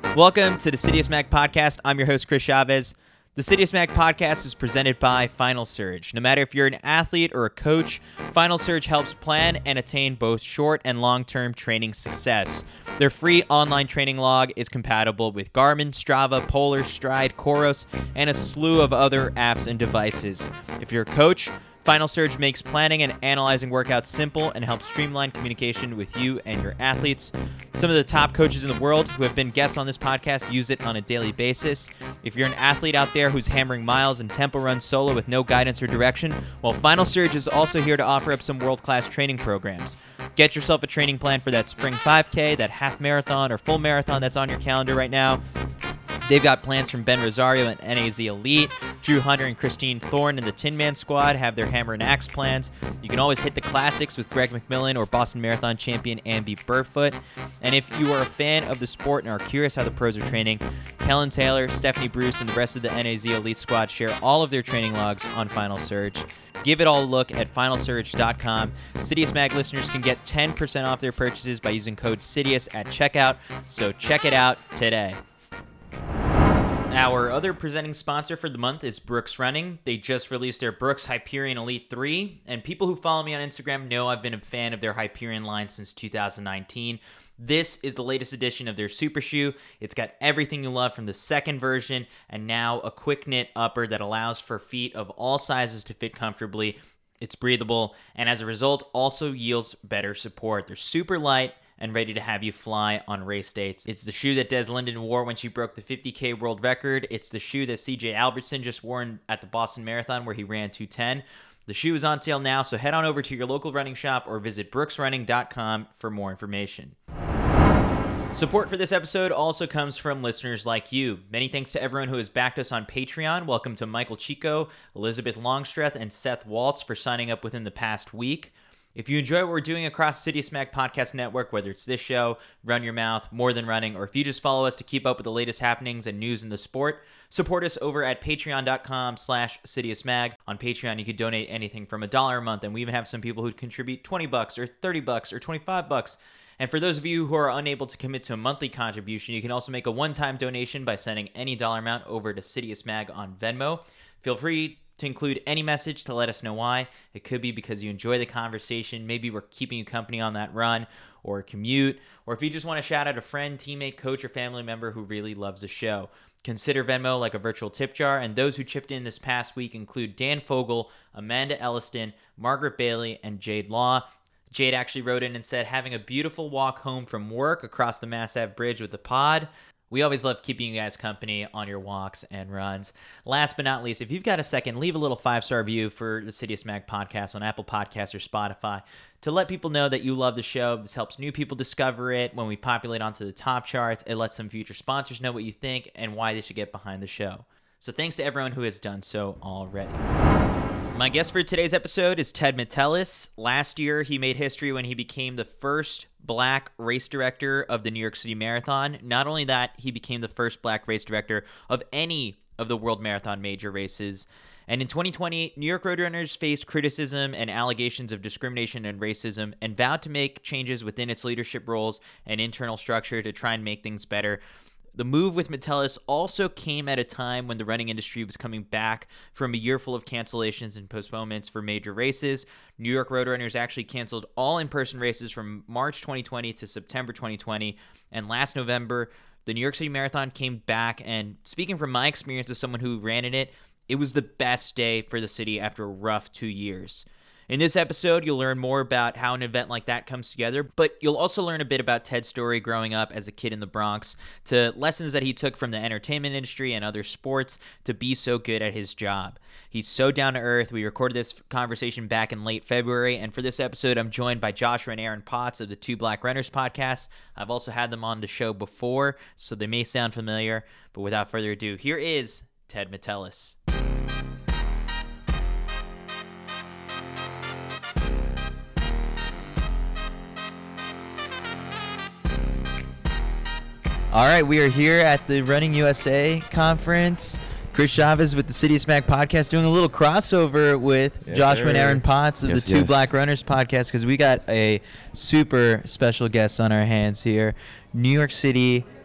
Welcome to the Citius Mag Podcast. I'm your host, Chris Chavez. The Citius Mag Podcast is presented by Final Surge. No matter if you're an athlete or a coach, Final Surge helps plan and attain both short and long-term training success. Their free online training log is compatible with Garmin, Strava, Polar, Stride, Coros, and a slew of other apps and devices. If you're a coach, Final Surge makes planning and analyzing workouts simple and helps streamline communication with you and your athletes. Some of the top coaches in the world who have been guests on this podcast use it on a daily basis. If you're an athlete out there who's hammering miles and tempo runs solo with no guidance or direction, well, Final Surge is also here to offer up some world-class training programs. Get yourself a training plan for that spring 5K, that half marathon or full marathon that's on your calendar right now. They've got plans from Ben Rosario and NAZ Elite. Drew Hunter and Christine Thorne and the Tin Man Squad have their Hammer and Axe plans. You can always hit the classics with Greg McMillan or Boston Marathon champion Amby Burfoot. And if you are a fan of the sport and are curious how the pros are training, Kellen Taylor, Stephanie Bruce, and the rest of the NAZ Elite Squad share all of their training logs on Final Surge. Give it all a look at finalsurge.com. Citius Mag listeners can get 10% off their purchases by using code CITIUS at checkout, so check it out today. Our other presenting sponsor for the month is Brooks Running. They just released their Brooks Hyperion Elite 3, and people who follow me on Instagram know I've been a fan of their Hyperion line since 2019. This is the latest edition of their super shoe. It's got everything you love from the second version, and now a quick knit upper that allows for feet of all sizes to fit comfortably. It's breathable, and as a result, also yields better support. They're super light and ready to have you fly on race dates. It's the shoe that Des Linden wore when she broke the 50K world record. It's the shoe that CJ Albertson just wore at the Boston Marathon where he ran 2:10. The shoe is on sale now, so head on over to your local running shop or visit brooksrunning.com for more information. Support for this episode also comes from listeners like you. Many thanks to everyone who has backed us on Patreon. Welcome to Michael Chico, Elizabeth Longstreth, and Seth Waltz for signing up within the past week. If you enjoy what we're doing across Citius Mag Podcast Network, whether it's this show, Run Your Mouth, More Than Running, or if you just follow us to keep up with the latest happenings and news in the sport, support us over at patreon.com/CitiusMag. On Patreon, you can donate anything from $1 a month, and we even have some people who contribute $20 or $30 or $25. And for those of you who are unable to commit to a monthly contribution, you can also make a one-time donation by sending any dollar amount over to Citius Mag on Venmo. Feel free to include any message to let us know why. It could be because you enjoy the conversation. Maybe we're keeping you company on that run or commute, or if you just want to shout out a friend, teammate, coach, or family member who really loves the show. Consider Venmo like a virtual tip jar, and those who chipped in this past week include Dan Fogel, Amanda Elliston, Margaret Bailey, and Jade Law. Jade actually wrote in and said, having a beautiful walk home from work across the Mass Ave Bridge with the pod. We always love keeping you guys company on your walks and runs. Last but not least, if you've got a second, leave a little 5-star review for the Citius Mag Podcast on Apple Podcasts or Spotify to let people know that you love the show. This helps new people discover it. When we populate onto the top charts, it lets some future sponsors know what you think and why they should get behind the show. So thanks to everyone who has done so already. My guest for today's episode is Ted Metellus. Last year, he made history when he became the first black race director of the New York City Marathon. Not only that, he became the first black race director of any of the World Marathon major races. And in 2020, New York Roadrunners faced criticism and allegations of discrimination and racism and vowed to make changes within its leadership roles and internal structure to try and make things better. The move with Metellus also came at a time when the running industry was coming back from a year full of cancellations and postponements for major races. New York Roadrunners actually canceled all in-person races from March 2020 to September 2020. And last November, the New York City Marathon came back. And speaking from my experience as someone who ran in it, it was the best day for the city after a rough 2 years. In this episode, you'll learn more about how an event like that comes together, but you'll also learn a bit about Ted's story growing up as a kid in the Bronx, to lessons that he took from the entertainment industry and other sports to be so good at his job. He's so down to earth. We recorded this conversation back in late February, and for this episode, I'm joined by Joshua and Aaron Potts of the Two Black Runners podcast. I've also had them on the show before, so they may sound familiar, but without further ado, here is Ted Metellus. All right, we are here at the Running USA conference. Chris Chavez with the Citius Mag podcast doing a little crossover with Joshua and Aaron Potts of the Two Black Runners podcast, because we got a super special guest on our hands here. New York City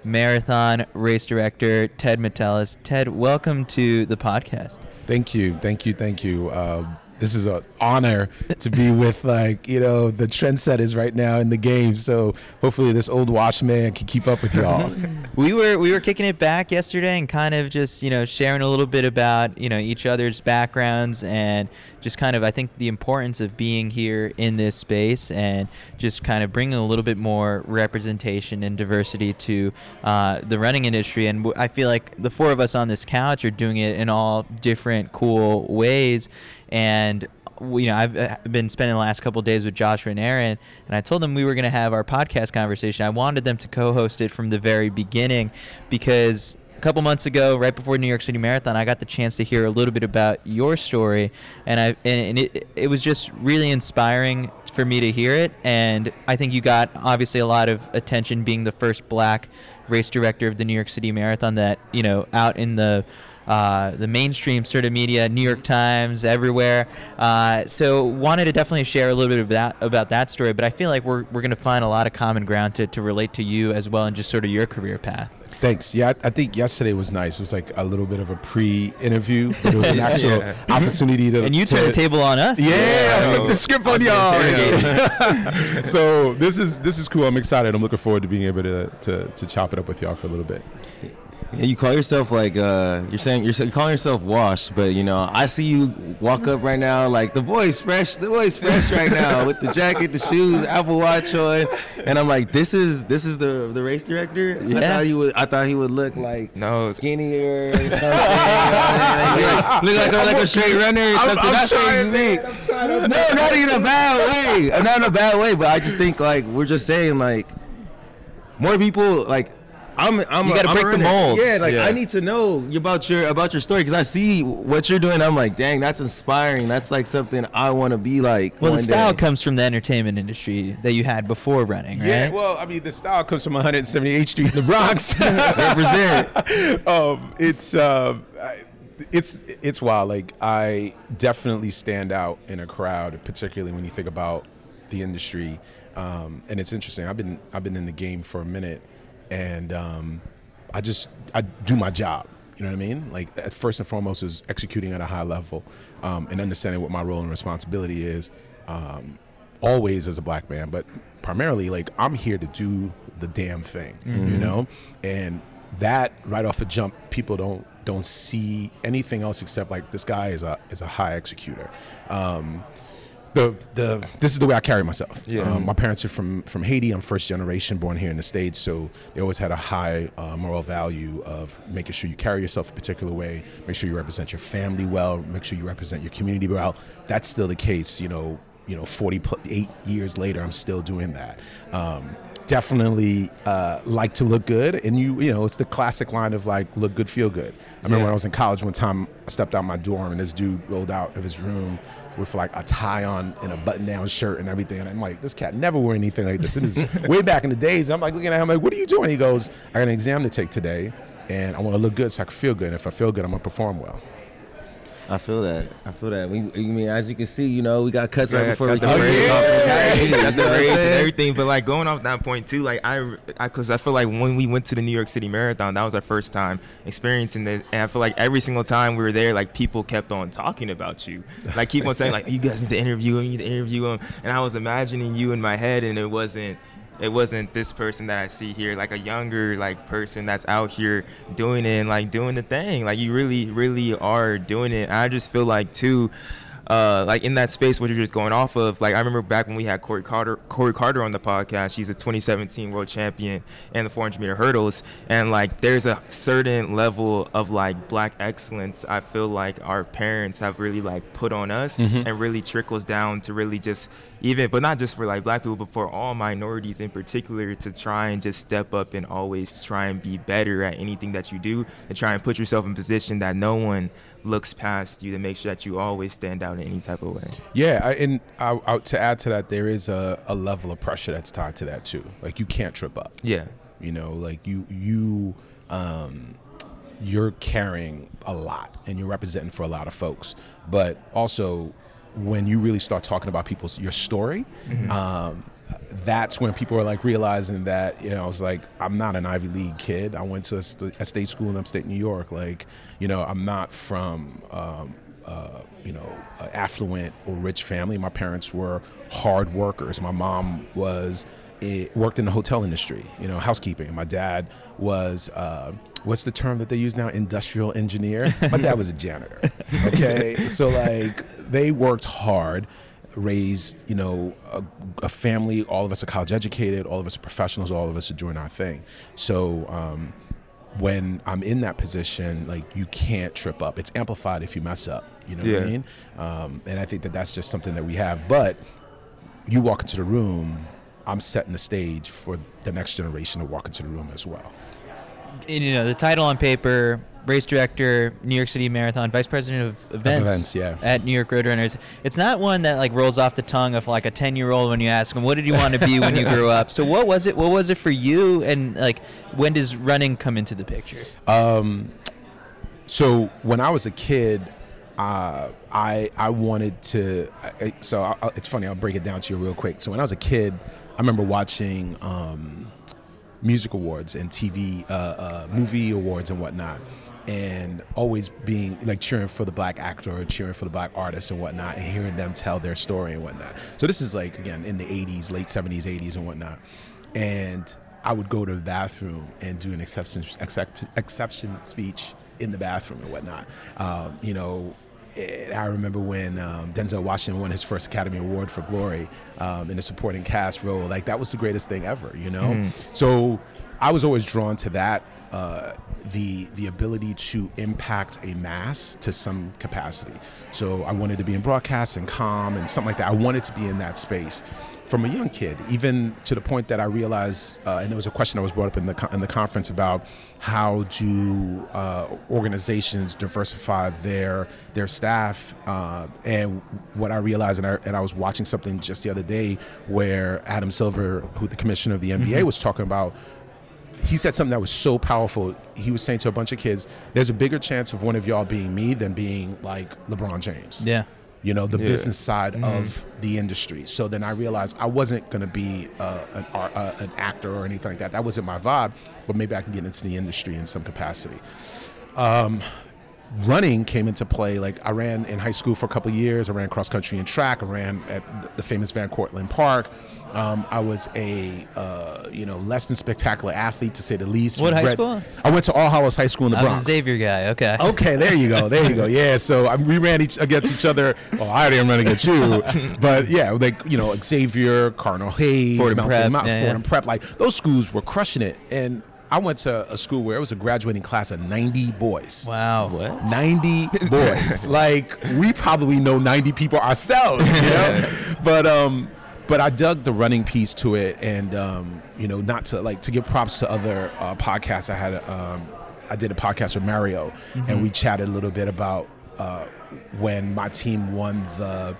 Marathon race director Ted Metellus. Ted, welcome to the podcast. Thank you. This is an honor to be with the trendsetters right now in the game. So hopefully this old wash man can keep up with y'all. We were kicking it back yesterday and kind of just sharing a little bit about each other's backgrounds and just kind of I think the importance of being here in this space and just kind of bringing a little bit more representation and diversity to the running industry. And I feel like the four of us on this couch are doing it in all different cool ways. And I've been spending the last couple of days with Joshua and Aaron, and I told them we were going to have our podcast conversation. I wanted them to co-host it from the very beginning because a couple months ago, right before New York City Marathon, I got the chance to hear a little bit about your story, and it was just really inspiring for me to hear it. And I think you got obviously a lot of attention being the first Black race director of the New York City Marathon that out in the mainstream sort of media, New York Times, everywhere. So wanted to definitely share a little bit about that story, but I feel like we're going to find a lot of common ground to relate to you as well and just sort of your career path. Thanks. Yeah, I think yesterday was nice. It was like a little bit of a pre-interview, but it was an actual opportunity to... And you turned the table on us. Yeah, I flipped the script on y'all. Yeah. So this is cool. I'm excited. I'm looking forward to being able to chop it up with y'all for a little bit. Yeah, you call yourself like you're calling yourself washed, but I see you walk up right now like the boy's fresh right now with the jacket, the shoes, Apple Watch on, and I'm like, this is the race director. Yeah. I thought he would look like skinnier or something. Look like a straight runner or something. I'm trying. No, not in a bad way. Not in a bad way, but I just think like we're just saying like more people like. You gotta break the mold. Yeah, I need to know about your story because I see what you're doing. I'm like, dang, that's inspiring. That's like something I want to be like. Well, the style comes from the entertainment industry that you had before running, right? Yeah, well, I mean, the style comes from 178th Street in the Bronx. Represent. It's wild. Like I definitely stand out in a crowd, particularly when you think about the industry. And it's interesting. I've been in the game for a minute. And I do my job, you know what I mean? Like first and foremost is executing at a high level and understanding what my role and responsibility is always as a Black man, but primarily like I'm here to do the damn thing, and that right off the jump, people don't see anything else except like this guy is a high executor. This is the way I carry myself. Yeah. My parents are from Haiti. I'm first generation, born here in the States, so they always had a high moral value of making sure you carry yourself a particular way, make sure you represent your family well, make sure you represent your community well. That's still the case, 48 years later, I'm still doing that. Definitely like to look good, and it's the classic line of like look good, feel good. I remember when I was in college one time, I stepped out my dorm and this dude rolled out of his room with like a tie on and a button-down shirt and everything, and I'm like, this cat never wore anything like this. It is way back in the days. I'm like looking at him, like, what are you doing? He goes, I got an exam to take today, and I want to look good so I can feel good. And if I feel good, I'm gonna perform well. I feel that. As you can see, we got cuts right before we got the braids and everything. But like going off that point too, like because I feel like when we went to the New York City Marathon, that was our first time experiencing it, and I feel like every single time we were there, like people kept on talking about you, like keep on saying like you guys need to interview him, and I was imagining you in my head, and it wasn't this person that I see here, like a younger like person that's out here doing it and like doing the thing. Like you really, really are doing it. I just feel like too, like in that space what you're just going off of, like I remember back when we had Corey Carter on the podcast. She's a 2017 world champion in the 400 meter hurdles, and like there's a certain level of like Black excellence I feel like our parents have really like put on us, and really trickles down to really just but not just for like Black people, but for all minorities in particular, to try and just step up and always try and be better at anything that you do, and try and put yourself in a position that no one looks past you, to make sure that you always stand out in any type of way. Yeah, and to add to that, there is a level of pressure that's tied to that too. Like you can't trip up. Yeah. Like you're carrying a lot and you're representing for a lot of folks, but also when you really start talking about your story, that's when people were like realizing that, you know, I was like, I'm not an Ivy League kid. I went to a state school in upstate New York. Like, you know, I'm not from, you know, an affluent or rich family. My parents were hard workers. My mom worked in the hotel industry, you know, housekeeping. My dad was, what's the term that they use now? Industrial engineer. My dad was a janitor. Okay. So like they worked hard, raised, you know, a family. All of us are college educated. All of us are professionals. All of us are doing our thing. So when I'm in that position, like you can't trip up. It's amplified if you mess up. You know what I mean? And I think that that's just something that we have. But you walk into the room, I'm setting the stage for the next generation to walk into the room as well. And, you know, the title on paper, race director, New York City Marathon, vice president of events yeah, at New York Roadrunners. It's not one that like rolls off the tongue of like a 10-year-old when you ask him, what did you want to be when you grew up? So what was it? What was it for you? And like, when does running come into the picture? So when I was a kid, I wanted to. It's funny. I'll break it down to you real quick. So when I was a kid, I remember watching music awards and TV, movie awards and whatnot, and always being like cheering for the black actor or cheering for the black artist and whatnot, and hearing them tell their story and whatnot. So this is like, again, in the 80s, late 70s, 80s and whatnot. And I would go to the bathroom and do an acceptance speech in the bathroom and whatnot. You know, I remember when Denzel Washington won his first Academy Award for Glory in a supporting cast role. Like, that was the greatest thing ever, you know? So I was always drawn to that, the ability to impact a mass to some capacity. So I wanted to be in broadcast and comm and something like that. I wanted to be in that space from a young kid, even to the point that I realized, and there was a question that was brought up in the conference about how do organizations diversify their staff, and what I realized, and I was watching something just the other day where Adam Silver, who the commissioner of the NBA, was talking about. He said something that was so powerful. He was saying to a bunch of kids, there's a bigger chance of one of y'all being me than being like LeBron James. Yeah. You know, the business side of the industry. So then I realized I wasn't going to be an actor or anything like that. That wasn't my vibe, but maybe I can get into the industry in some capacity. Running came into play. Like, I ran in high school for a couple of years. I ran cross country and track. I ran at the famous Van Cortlandt Park. I was a less than spectacular athlete, to say the least. What high school? I went to All Hallows High School in the Bronx. I'm a Xavier guy. Okay. Okay, there you go. Yeah, so we ran against each other. Well, I didn't run against you, but yeah, like, you know, Xavier, Cardinal Hayes, Fordham Prep, like those schools were crushing it. And I went to a school where it was a graduating class of 90 boys. Wow. What? 90 boys. Like, we probably know 90 people ourselves, you know? But I dug the running piece to it, and you know, not to give props to other podcasts. I did a podcast with Mario, and we chatted a little bit about when my team won the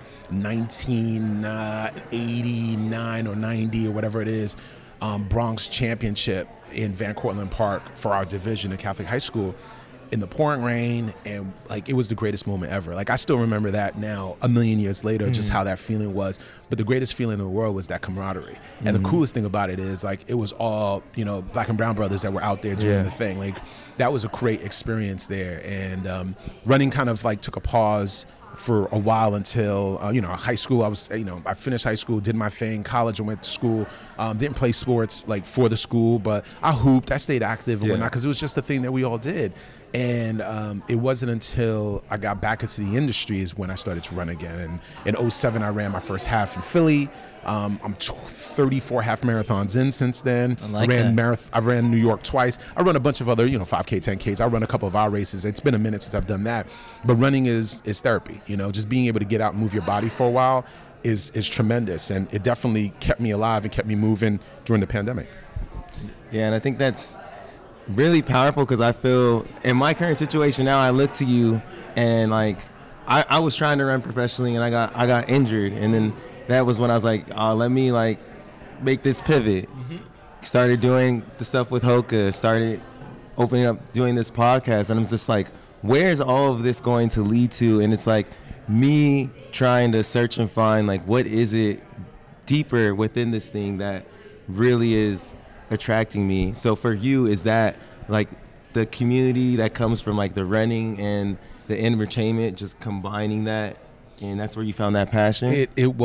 1989 or 90 or whatever it is, Bronx championship in Van Cortlandt Park for our division in Catholic high school, in the pouring rain, and like, it was the greatest moment ever. Like, I still remember that now, a million years later, just how that feeling was. But the greatest feeling in the world was that camaraderie. And the coolest thing about it is, like, it was all, you know, black and brown brothers that were out there doing the thing. Like, that was a great experience there. And running kind of like took a pause for a while until high school. I finished high school, did my thing. College, I went to school, didn't play sports like for the school, but I hooped, I stayed active and whatnot, because it was just the thing that we all did. And it wasn't until I got back into the industry is when I started to run again. And in 2007, I ran my first half in Philly. I'm 34 half marathons in since then. I ran New York twice. I run a bunch of other, 5K, 10Ks. I run a couple of our races. It's been a minute since I've done that. But running is therapy. You know, just being able to get out and move your body for a while is tremendous. And it definitely kept me alive and kept me moving during the pandemic. Yeah, and I think that's really powerful, because I feel in my current situation now, I look to you, and like I was trying to run professionally, and I got injured, and then that was when I was like, let me like make this pivot. Started doing the stuff with Hoka, started opening up, doing this podcast, and I'm just like, where's all of this going to lead to? And it's like me trying to search and find, like, what is it deeper within this thing that really is attracting me. So for you, is that like the community that comes from like the running and the entertainment, just combining that, and that's where you found that passion? It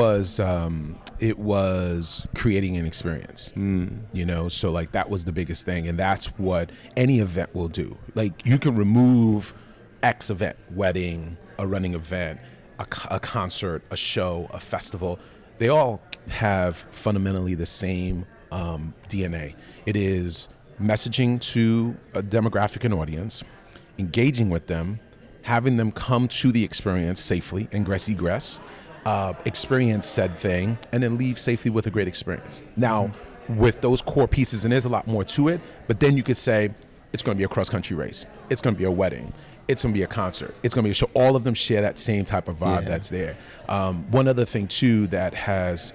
was creating an experience, you know, so like that was the biggest thing, and that's what any event will do. Like you can remove X event, wedding, a running event, a concert, a show, a festival. They all have fundamentally the same DNA. It is messaging to a demographic and audience, engaging with them, having them come to the experience safely, ingress, egress, experience said thing, and then leave safely with a great experience. Now, with those core pieces, and there's a lot more to it, but then you could say it's going to be a cross-country race. It's going to be a wedding. It's going to be a concert. It's going to be a show. All of them share that same type of vibe that's there. One other thing, too, that has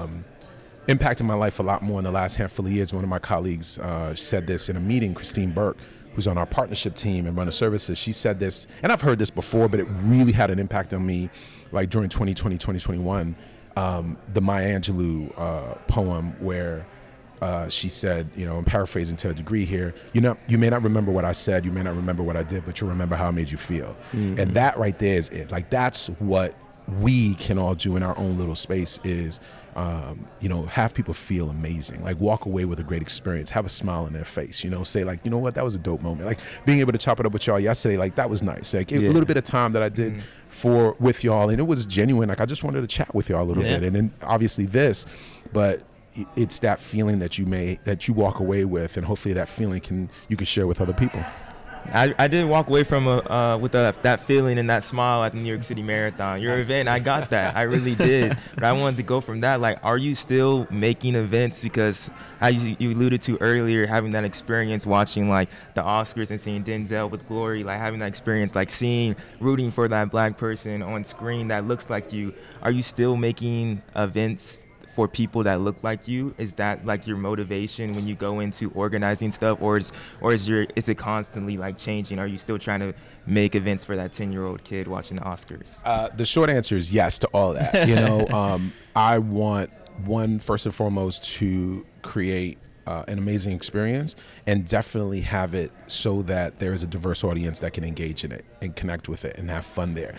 impacted my life a lot more in the last handful of years, one of my colleagues said this in a meeting, Christine Burke, who's on our partnership team and Runner Services. She said this, and I've heard this before, but it really had an impact on me, like during 2020, 2021, the Maya Angelou poem where she said, you know, I'm paraphrasing to a degree here, you know, you may not remember what I said, you may not remember what I did, but you'll remember how I made you feel. And that right there is it. Like, that's what we can all do in our own little space is, you know, have people feel amazing, like walk away with a great experience, have a smile on their face, you know, say like, you know what, that was a dope moment. Like being able to chop it up with y'all yesterday, like that was nice. Like a little bit of time that I did with y'all, and it was genuine. Like I just wanted to chat with y'all a little bit, and then obviously this, but it's that feeling that you walk away with, and hopefully that feeling you can share with other people. I did walk away from with that feeling and that smile at the New York City Marathon. Your event, I got that. I really did. But I wanted to go from that. Like, are you still making events? Because as you alluded to earlier, having that experience watching like the Oscars and seeing Denzel with Glory, like having that experience, like rooting for that black person on screen that looks like you. Are you still making events for people that look like you? Is that like your motivation when you go into organizing stuff, or is it constantly like changing? Are you still trying to make events for that 10-year-old kid watching the Oscars? The short answer is yes to all that. You know, I want first and foremost to create an amazing experience, and definitely have it so that there is a diverse audience that can engage in it and connect with it and have fun there.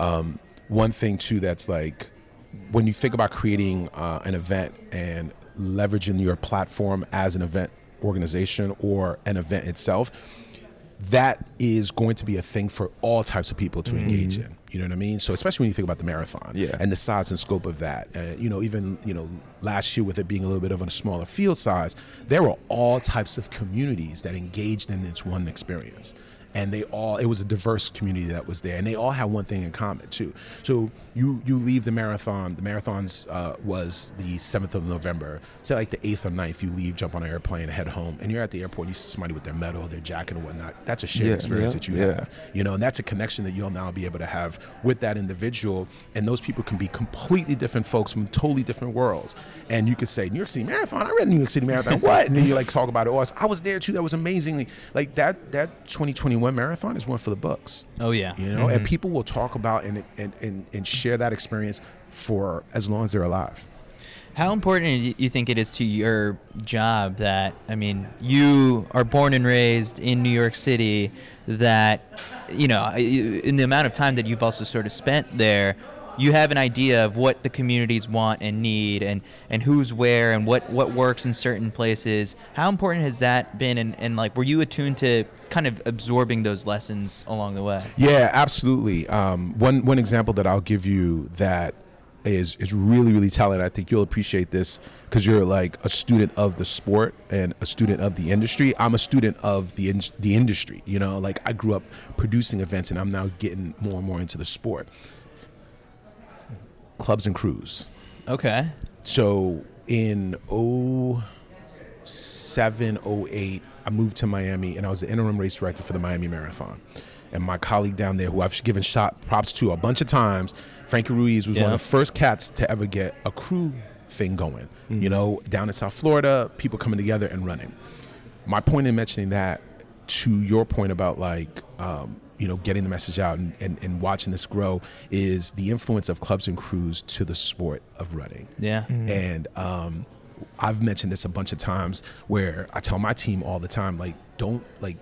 One thing too that's like, when you think about creating an event and leveraging your platform as an event organization or an event itself, that is going to be a thing for all types of people to engage in. You know what I mean? So especially when you think about the marathon and the size and scope of that, you know, even, you know, last year with it being a little bit of a smaller field size, there were all types of communities that engaged in this one experience. And it was a diverse community that was there, and they all had one thing in common too. So you leave the marathon. The marathons was the 7th of November. Say like the 8th or 9th, you leave, jump on an airplane, head home, and you're at the airport. And you see somebody with their medal, their jacket, and whatnot. That's a shared experience that you have, you know, and that's a connection that you'll now be able to have with that individual. And those people can be completely different folks from totally different worlds. And you could say, New York City Marathon. I read New York City Marathon. What? And then you like talk about it. Oh, I was there too. That was amazingly like that 2021 marathon is one for the books. Oh yeah. You know, and people will talk about and share that experience for as long as they're alive. How important do you think it is to your job that, I mean, you are born and raised in New York City, that, you know, in the amount of time that you've also sort of spent there, you have an idea of what the communities want and need, and who's where, and what works in certain places. How important has that been, and like, were you attuned to kind of absorbing those lessons along the way? Yeah, absolutely. One example that I'll give you that is really, really telling. I think you'll appreciate this because you're like a student of the sport and a student of the industry. I'm a student of the industry. You know, like I grew up producing events, and I'm now getting more and more into the sport. Clubs and crews. Okay. So in 07, 08, I moved to Miami, and I was the interim race director for the Miami Marathon. And my colleague down there, who I've given props to a bunch of times, Frankie Ruiz, was one of the first cats to ever get a crew thing going. You know, down in South Florida, people coming together and running. My point in mentioning that, to your point about like getting the message out and watching this grow is the influence of clubs and crews to the sport of running. Yeah. And I've mentioned this a bunch of times where I tell my team all the time, don't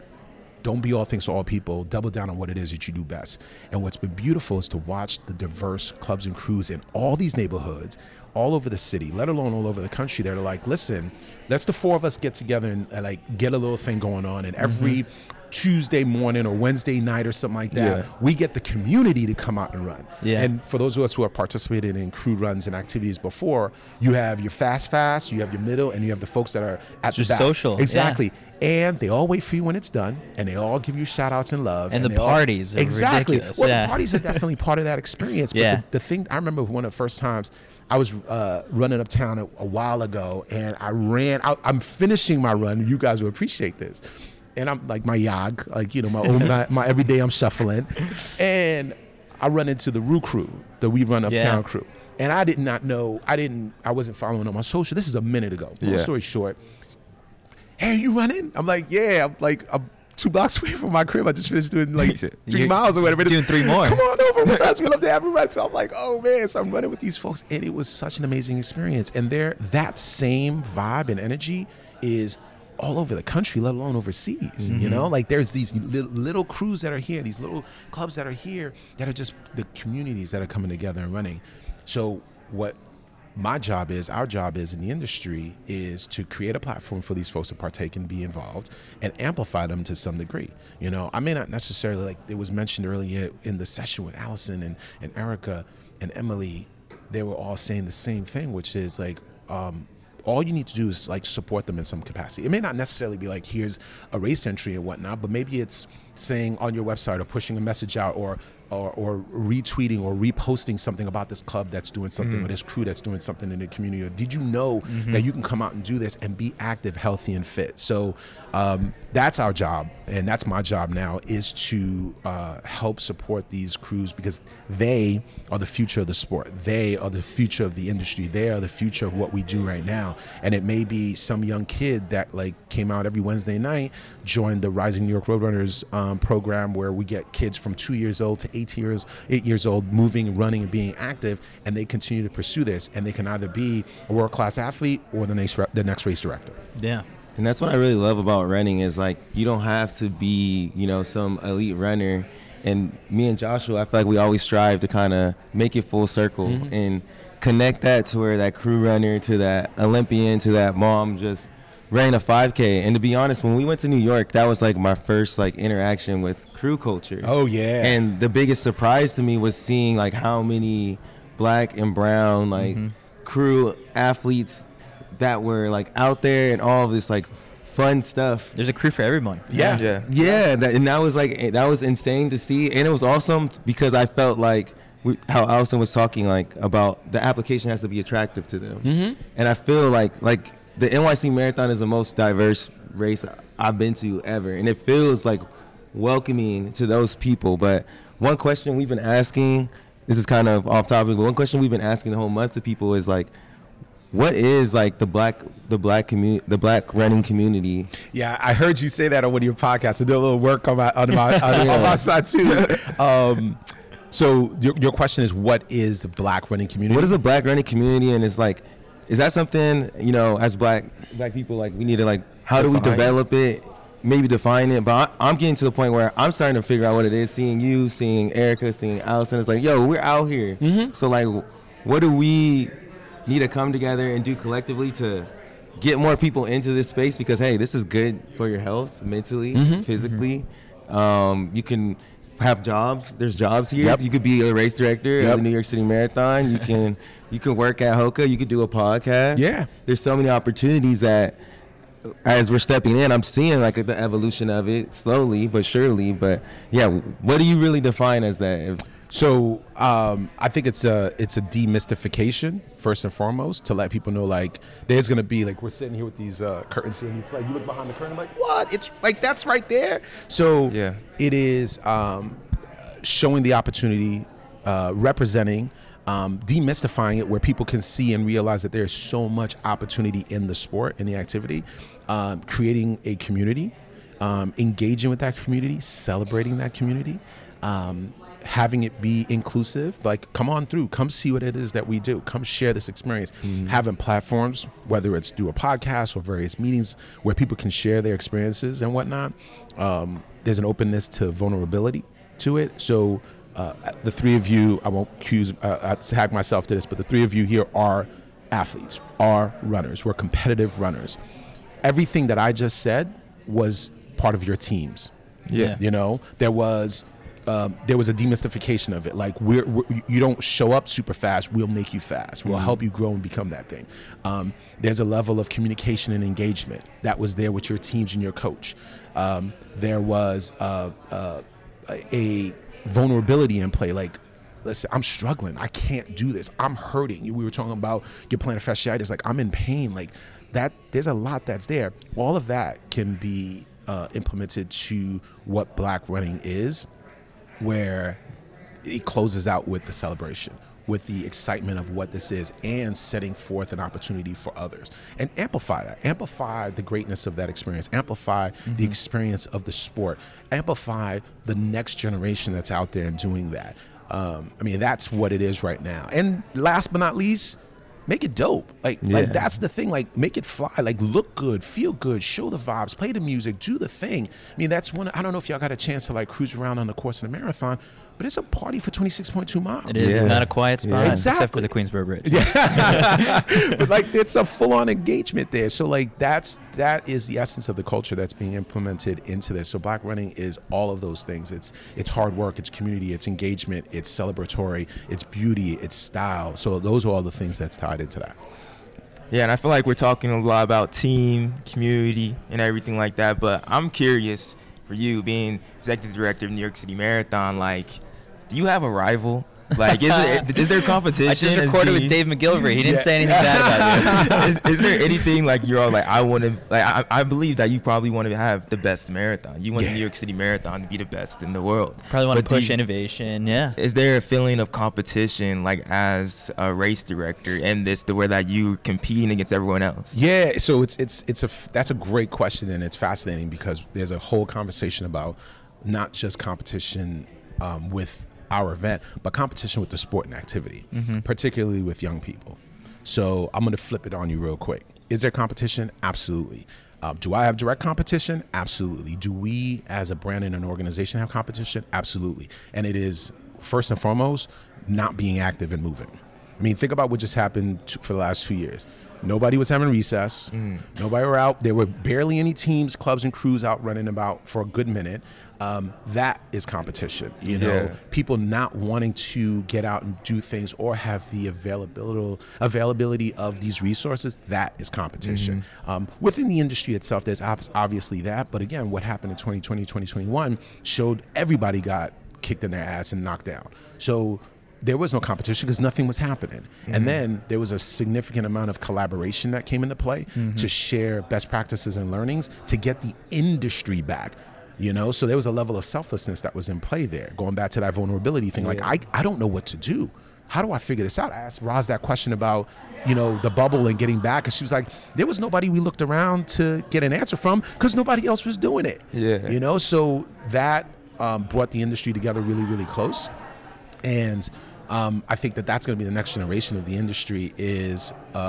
be all things to all people. Double down on what it is that you do best. And what's been beautiful is to watch the diverse clubs and crews in all these neighborhoods, all over the city, let alone all over the country. They're like, listen, let's the four of us get together and get a little thing going on. And every Tuesday morning or Wednesday night or something like that, we get the community to come out and run. Yeah. And for those of us who have participated in crew runs and activities before, you have your fast, you have your middle, and you have the folks that are at Just the back. social. Exactly. And they all wait for you when it's done, and they all give you shout outs and love. And the parties are exactly. ridiculous. Well, Yeah. the parties are definitely part of that experience. But the thing, I remember one of the first times I was running uptown a while ago, and I'm finishing my run. You guys will appreciate this. And I'm like my yog, my everyday I'm shuffling. And I run into the Rue crew, the We Run Uptown crew. And I did not know, I wasn't following on my social. This is a minute ago. Long story short. Hey, you running? I'm like, yeah. I'm 2 blocks away from my crib. I just finished doing 3 miles or whatever. Doing 3 more. Come on over with us. We love to have you run. So I'm like, oh man. So I'm running with these folks. And it was such an amazing experience. And that same vibe and energy is all over the country, let alone overseas. There's these little crews that are here, these little clubs that are here that are just the communities that are coming together and running. So what our job is in the industry is to create a platform for these folks to partake and be involved and amplify them to some degree. I may not necessarily, like it was mentioned earlier in the session with Allison and Erica and Emily, they were all saying the same thing, which is all you need to do is support them in some capacity. It may not necessarily be here's a race entry and whatnot, but maybe it's saying on your website or pushing a message out or retweeting or reposting something about this club that's doing something or this crew that's doing something in the community. Or did you know that you can come out and do this and be active, healthy, and fit? So that's our job, and that's my job now, is to help support these crews because they are the future of the sport. They are the future of the industry. They are the future of what we do right now. And it may be some young kid that came out every Wednesday night, joined the Rising New York Roadrunners program, where we get kids from 2 years old to 8 years old moving, running, and being active, and they continue to pursue this, and they can either be a world-class athlete or the next race director. Yeah. And that's what I really love about running is you don't have to be, some elite runner. And me and Joshua, I feel like we always strive to kind of make it full circle and connect that to where that crew runner, to that Olympian, to that mom just ran a 5K. And to be honest, when we went to New York, that was my first interaction with crew culture. Oh yeah. And the biggest surprise to me was seeing how many black and brown crew athletes that were out there and all of this fun stuff. There's a crew for everyone. Yeah. And that was insane to see, and it was awesome because I felt how Allison was talking about the application has to be attractive to them. And I feel like the NYC Marathon is the most diverse race I've been to ever, and it feels welcoming to those people. But one question we've been asking, this is kind of off topic, but one question we've been asking the whole month to people is what is the black running community? Yeah, I heard you say that on one of your podcasts. I did a little work on my side too. So your question is, what is the black running community? What is the black running community? And it's is that something, as black people, we need to how do we develop it? Maybe define it. But I'm getting to the point where I'm starting to figure out what it is. Seeing you, seeing Erica, seeing Allison, it's yo, we're out here. So what do we need to come together and do collectively to get more people into this space? Because hey, this is good for your health, mentally, physically. You can have jobs. There's jobs here. Yep. You could be a race director at the New York City Marathon. You can work at Hoka. You could do a podcast. Yeah. There's so many opportunities that, as we're stepping in, I'm seeing the evolution of it slowly but surely. But yeah, what do you really define as that? So I think it's a demystification first and foremost, to let people know there's gonna be we're sitting here with these curtains here, and it's you look behind the curtain, what? It's that's right there. So it is showing the opportunity, representing, demystifying it, where people can see and realize that there's so much opportunity in the sport, in the activity, creating a community. engaging with that community, celebrating that community, having it be inclusive. Like, come on through, come see what it is that we do, come share this experience. Having platforms, whether it's through a podcast or various meetings where people can share their experiences and whatnot. There's an openness to vulnerability to it. So the three of you, I won't tag myself to this, but the three of you here are athletes, are runners. We're competitive runners. Everything that I just said was part of your teams. Yeah. You know, there was a demystification of it. Like, you don't show up super fast, we'll make you fast. We'll help you grow and become that thing. There's a level of communication and engagement that was there with your teams and your coach. There was a vulnerability in play. Like, listen, I'm struggling. I can't do this. I'm hurting. We were talking about your plantar fasciitis. Like, I'm in pain. Like, that. There's a lot that's there. All of that can be implemented to what Black running is, where it closes out with the celebration, with the excitement of what this is, and setting forth an opportunity for others. And amplify that. Amplify the greatness of that experience. Amplify the experience of the sport. Amplify the next generation that's out there and doing that. I mean, that's what it is right now. And last but not least, make it dope. Like that's the thing. Like, make it fly. Like, look good, feel good, show the vibes, play the music, do the thing. I mean, that's one. I don't know if y'all got a chance to like cruise around on the course of the marathon, but it's a party for 26.2 miles. It is not a quiet spot, Exactly. except for the Queensboro Bridge. But like, it's a full-on engagement there. So like, that is the essence of the culture that's being implemented into this. So Black running is all of those things. It's hard work, it's community, it's engagement, it's celebratory, it's beauty, it's style. So those are all the things that's tied into that. Yeah, and I feel like we're talking a lot about team, community, and everything like that. But I'm curious, for you being executive director of New York City Marathon, like, do you have a rival? Like, is there competition? I just recorded with Dave McGillivray. He didn't say anything bad about you. Is there anything like you're all like, I want to, like, I believe that you probably want to have the best marathon. You want the New York City Marathon to be the best in the world. Probably want to push innovation. Yeah. Is there a feeling of competition, like, as a race director in this, to where that you competing against everyone else? Yeah. So that's a great question, and it's fascinating because there's a whole conversation about not just competition with our event, but competition with the sport and activity, particularly with young people. So I'm going to flip it on you real quick. Is there competition? Absolutely. Do I have direct competition? Absolutely. Do we as a brand and an organization have competition? Absolutely. And it is, first and foremost, not being active and moving. I mean, think about what just happened for the last 2 years. Nobody was having recess. Nobody were out. There were barely any teams, clubs, and crews out running about for a good minute. That is competition. You know, people not wanting to get out and do things or have the availability of these resources. That is competition. Within the industry itself, there's obviously that. But again, what happened in 2020, 2021 showed everybody got kicked in their ass and knocked down. So there was no competition because nothing was happening. And then there was a significant amount of collaboration that came into play to share best practices and learnings to get the industry back. You know, so there was a level of selflessness that was in play there, going back to that vulnerability thing. Like, I don't know what to do. How do I figure this out? I asked Roz that question about, you know, the bubble and getting back. And she was like, there was nobody we looked around to get an answer from because nobody else was doing it. Yeah. You know, so that brought the industry together really, really close. And I think that's going to be the next generation of the industry is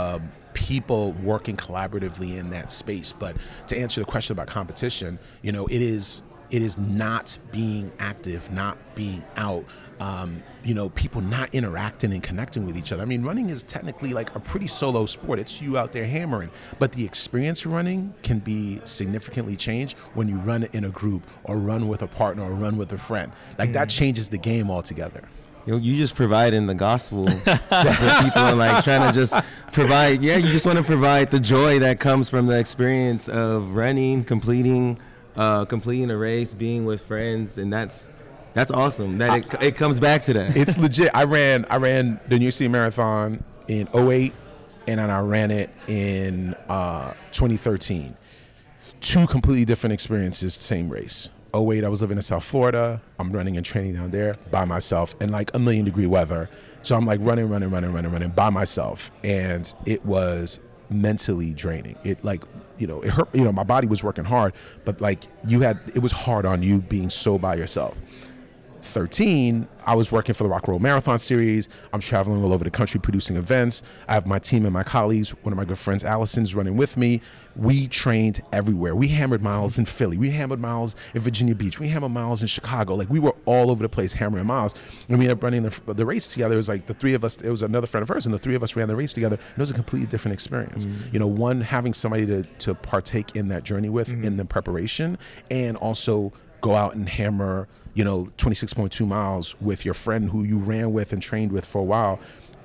people working collaboratively in that space. But to answer the question about competition, you know, it is not being active, not being out, you know, people not interacting and connecting with each other. I mean, running is technically like a pretty solo sport. It's you out there hammering, but the experience of running can be significantly changed when you run in a group or run with a partner or run with a friend. Like that changes the game altogether. You just providing the gospel for people and like trying to just provide. Yeah, you just want to provide the joy that comes from the experience of running, completing a race, being with friends, and that's awesome. That it comes back to that. It's legit. I ran the New York City Marathon in 2008, and then I ran it in 2013. Two completely different experiences, same race. 2008, I was living in South Florida. I'm running and training down there by myself in like 1,000,000-degree weather. So I'm like running by myself. And it was mentally draining. It like it hurt. My body was working hard, but like it was hard on you being so by yourself. 13, I was working for the Rock and Roll Marathon Series. I'm traveling all over the country producing events. I have my team and my colleagues. One of my good friends, Allison's running with me. We trained everywhere. We hammered miles in Philly. We hammered miles in Virginia Beach. We hammered miles in Chicago. Like, we were all over the place hammering miles. And we ended up running the race together. It was like the three of us, it was another friend of hers, and the three of us ran the race together. And it was a completely different experience. One, having somebody to partake in that journey with in the preparation, and also go out and hammer 26.2 miles with your friend who you ran with and trained with for a while.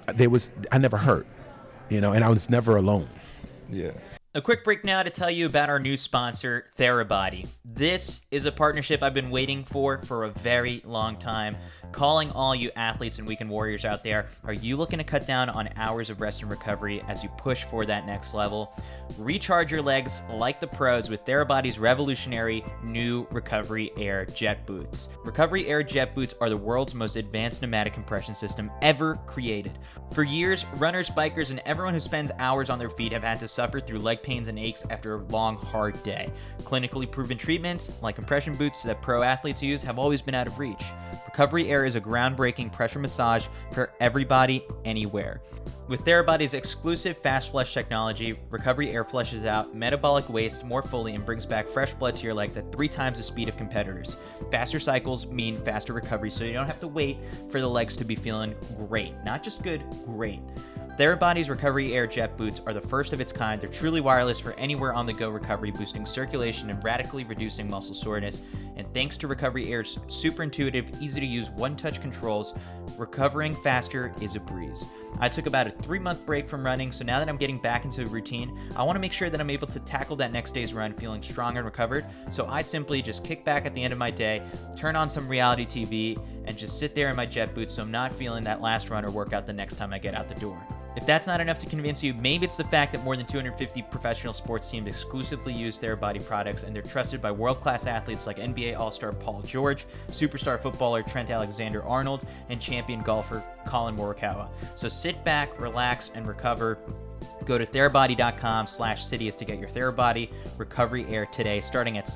I never hurt, and I was never alone. Yeah. A quick break now to tell you about our new sponsor, Therabody. This is a partnership I've been waiting for a very long time. Calling all you athletes and weekend warriors out there, are you looking to cut down on hours of rest and recovery as you push for that next level? Recharge your legs like the pros with Therabody's revolutionary new Recovery Air Jet Boots. Recovery Air Jet Boots are the world's most advanced pneumatic compression system ever created. For years, runners, bikers, and everyone who spends hours on their feet have had to suffer through leg pains and aches after a long, hard day. Clinically proven treatments, like compression boots that pro athletes use, have always been out of reach. Recovery Air is a groundbreaking pressure massage for everybody, anywhere. With Therabody's exclusive Fast Flush technology, Recovery Air flushes out metabolic waste more fully and brings back fresh blood to your legs at 3 times the speed of competitors. Faster cycles mean faster recovery, so you don't have to wait for the legs to be feeling great. Not just good, great. Therabody's Recovery Air Jet Boots are the first of its kind. They're truly wireless for anywhere on-the-go recovery, boosting circulation and radically reducing muscle soreness. And thanks to Recovery Air's super intuitive, easy-to-use one-touch controls, recovering faster is a breeze. I took about a 3-month break from running, so now that I'm getting back into a routine, I want to make sure that I'm able to tackle that next day's run feeling strong and recovered. So I simply just kick back at the end of my day, turn on some reality TV, and just sit there in my jet boots so I'm not feeling that last run or workout the next time I get out the door. If that's not enough to convince you, maybe it's the fact that more than 250 professional sports teams exclusively use Therabody products, and they're trusted by world-class athletes like NBA All-Star Paul George, superstar footballer Trent Alexander-Arnold, and champion golfer Colin Morikawa. So sit back, relax, and recover. Go to Therabody.com/Sidious to get your Therabody Recovery Air today, starting at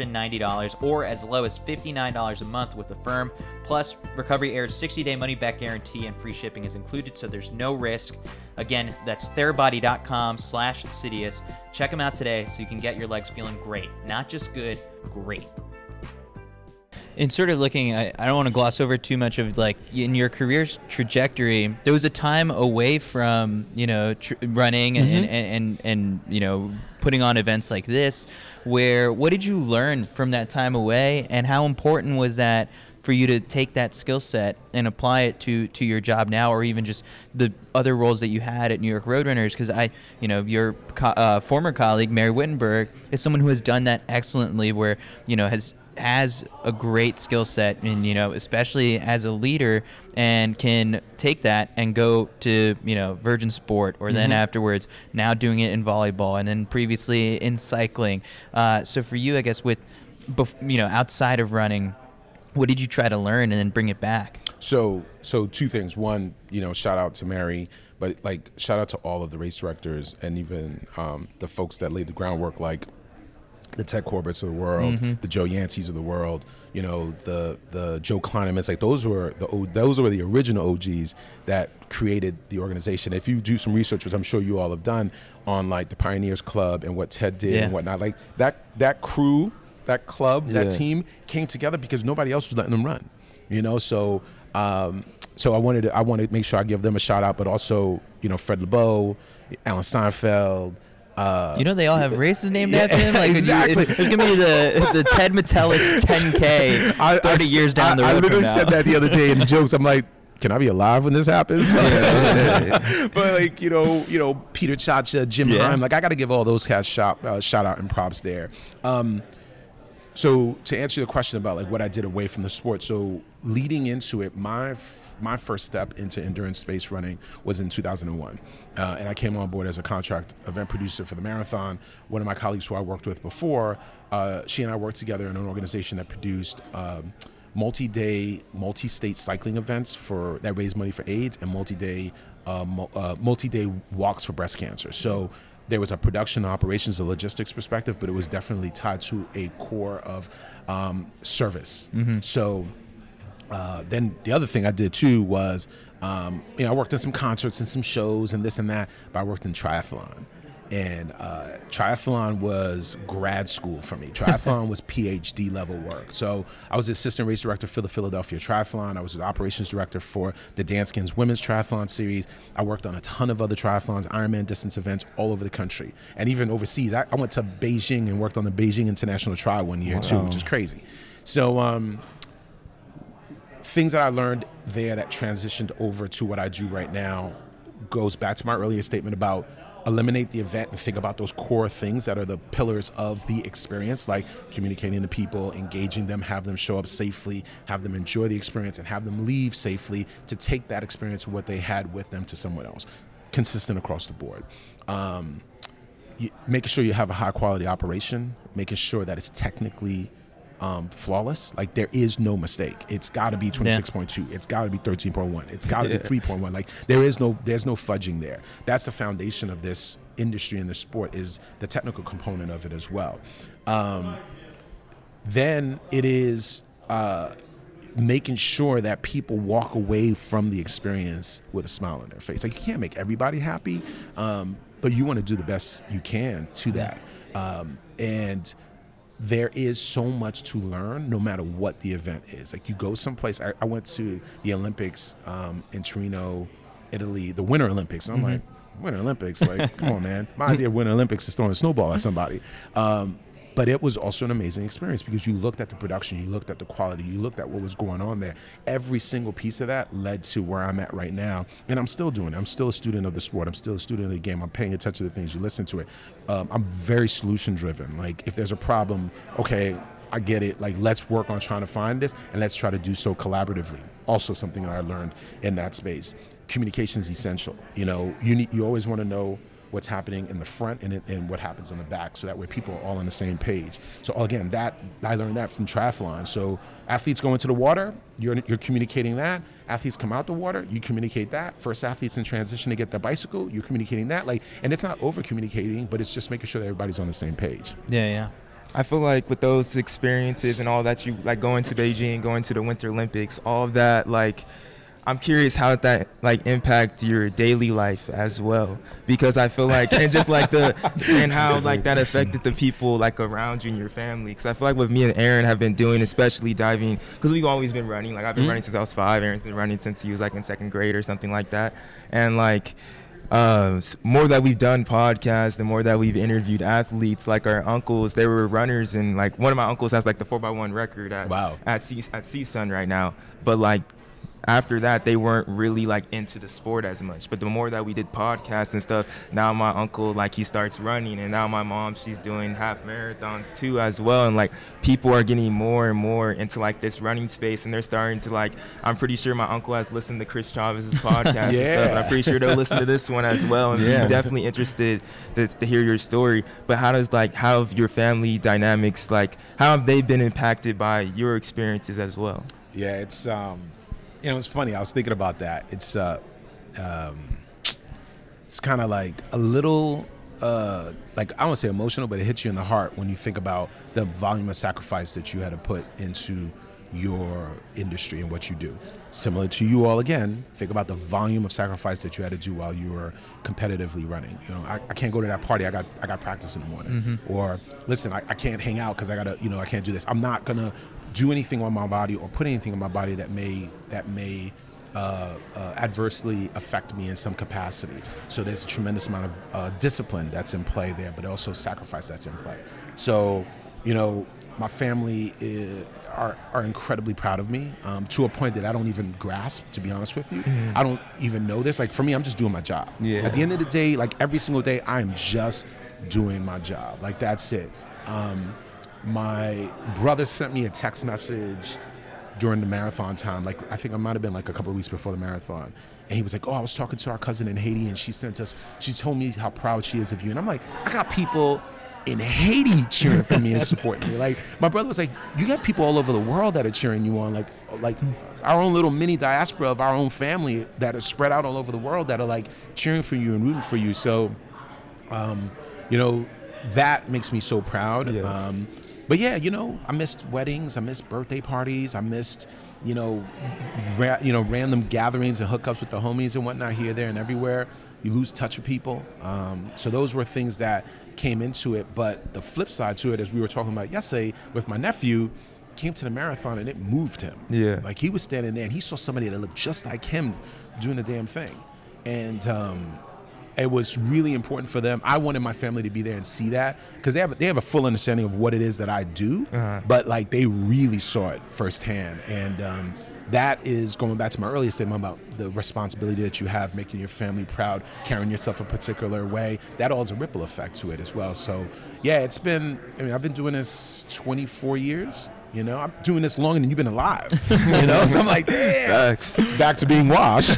$690 or as low as $59 a month with the firm. Plus, Recovery Air's 60-day money-back guarantee and free shipping is included, so there's no risk. Again, that's Therabody.com/Sidious. Check them out today so you can get your legs feeling great. Not just good, great. In sort of looking, I don't want to gloss over too much of like in your career's trajectory. There was a time away from running and putting on events like this. What did you learn from that time away, and how important was that for you to take that skill set and apply it to your job now, or even just the other roles that you had at New York Roadrunners? Because your former colleague Mary Wittenberg is someone who has done that excellently, where has a great skill set, and especially as a leader, and can take that and go to Virgin Sport, or then afterwards now doing it in volleyball, and then previously in cycling. So for you, I guess, with outside of running, what did you try to learn and then bring it back? So two things. One, shout out to Mary, but shout out to all of the race directors and even the folks that laid the groundwork, like the Ted Corbett's of the world, the Joe Yanceys of the world, the Joe Kleinemans. Those were the original OGs that created the organization. If you do some research, which I'm sure you all have done, on the Pioneers Club and what Ted did and whatnot, that crew, that club, that team came together because nobody else was letting them run. So I wanted to make sure I give them a shout out, but also Fred LeBeau, Alan Seinfeld. They all have races named after him. Exactly. There's gonna be the Ted Metellus 10K 30 years down the road. I literally said that the other day in jokes. I'm like, can I be alive when this happens? But Peter Chacha, Jim Heim, I got to give all those guys shout out and props there. So to answer your question about what I did away from the sport, so leading into it, my first step into endurance space running was in 2001, and I came on board as a contract event producer for the marathon. One of my colleagues who I worked with before, she and I worked together in an organization that produced multi-day, multi-state cycling events that raise money for AIDS, and multi-day walks for breast cancer. So there was a production, operations, and logistics perspective, but it was definitely tied to a core of service. So then the other thing I did too was, I worked in some concerts and some shows and this and that, but I worked in triathlon. And triathlon was grad school for me. Triathlon was PhD level work. So I was the assistant race director for the Philadelphia Triathlon. I was the operations director for the Danskins Women's Triathlon Series. I worked on a ton of other triathlons, Ironman distance events all over the country. And even overseas. I went to Beijing and worked on the Beijing International Tri one year too, which is crazy. So things that I learned there that transitioned over to what I do right now goes back to my earlier statement about eliminate the event and think about those core things that are the pillars of the experience, like communicating to people, engaging them, have them show up safely, have them enjoy the experience, and have them leave safely to take that experience, what they had with them, to someone else. Consistent across the board. Making sure you have a high quality operation, making sure that it's technically flawless. Like, there is no mistake. It's got to be 26.2. It's got to be 13.1. It's got to be 3.1. Like, there's no fudging there. That's the foundation of this industry and this sport, is the technical component of it as well. Then it is making sure that people walk away from the experience with a smile on their face. Like, you can't make everybody happy, but you want to do the best you can to that. And there is so much to learn no matter what the event is. Like, you go someplace, I went to the Olympics in Torino, Italy, the Winter Olympics. And I'm like, Winter Olympics? Like, come on, man. My idea of Winter Olympics is throwing a snowball at somebody. But it was also an amazing experience because you looked at the production, you looked at the quality, you looked at what was going on there. Every single piece of that led to where I'm at right now. And I'm still doing it. I'm still a student of the sport. I'm still a student of the game. I'm paying attention to the things. You listen to it. I'm very solution driven. Like, if there's a problem, okay, I get it. Like, let's work on trying to find this, and let's try to do so collaboratively. Also something that I learned in that space. Communication is essential. You always want to know what's happening in the front and what happens in the back, so that way people are all on the same page. So again, that I learned that from triathlon. So athletes go into the water, you're communicating that. Athletes come out the water, you communicate that. First athletes in transition to get their bicycle, you're communicating that. Like, and it's not over communicating, but it's just making sure that everybody's on the same page. Yeah. I feel like with those experiences and all that, you like going to Beijing, going to the Winter Olympics, all of that, like, I'm curious how that like impact your daily life as well, because I feel like, and just like and how like that affected the people like around you and your family. Because I feel like what me and Aaron have been doing, especially diving, because we've always been running. Like, I've been running since I was 5. Aaron's been running since he was like in 2nd grade or something like that. And like, more that we've done podcasts, the more that we've interviewed athletes, like our uncles, they were runners, and like one of my uncles has like the 4x1 record at CSUN right now. But like, after that, they weren't really like into the sport as much. But the more that we did podcasts and stuff, now my uncle, like, he starts running, and now my mom, she's doing half marathons too as well. And like, people are getting more and more into like this running space, and they're starting to like, I'm pretty sure my uncle has listened to Chris Chavez's podcast and stuff, and I'm pretty sure they'll listen to this one as well. And I'm definitely interested to hear your story. But how have your family dynamics, like, how have they been impacted by your experiences as well? Yeah, it's it's funny. I was thinking about that. It's kind of like a little, like, I don't want to say emotional, but it hits you in the heart when you think about the volume of sacrifice that you had to put into your industry and what you do. Similar to you all, again, think about the volume of sacrifice that you had to do while you were competitively running. I can't go to that party. I got practice in the morning. Or listen, I can't hang out because I gotta, I can't do this. I'm not gonna do anything on my body or put anything on my body that may adversely affect me in some capacity. So there's a tremendous amount of discipline that's in play there, but also sacrifice that's in play. So, my family are incredibly proud of me, to a point that I don't even grasp, to be honest with you. I don't even know this. Like, for me, I'm just doing my job. At the end of the day, like, every single day, I am just doing my job. Like, that's it. My brother sent me a text message during the marathon time. Like, I think it might have been like a couple of weeks before the marathon. And he was like, I was talking to our cousin in Haiti, and she told me how proud she is of you. And I'm like, I got people in Haiti cheering for me and supporting me. Like, my brother was like, you got people all over the world that are cheering you on. Like our own little mini diaspora of our own family that are spread out all over the world that are like cheering for you and rooting for you. So You know, that makes me so proud. Yeah. But yeah, you know, I missed weddings, I missed birthday parties, I missed, you know, random gatherings and hookups with the homies and whatnot here, there, and everywhere. You lose touch with people. So those were things that came into it. But the flip side to it, as we were talking about yesterday with my nephew, came to the marathon and it moved him. Yeah. Like he was standing there and he saw somebody that looked just like him doing the damn thing. And it was really important for them. I wanted my family to be there and see that because they have a full understanding of what it is that I do, but like they really saw it firsthand. And that is going back to my earlier statement about the responsibility that you have, making your family proud, carrying yourself a particular way. That all has a ripple effect to it as well. So yeah, I've been doing this 24 years. You know, I'm doing this longer than you've been alive. You know, so I'm like, damn, back to being washed.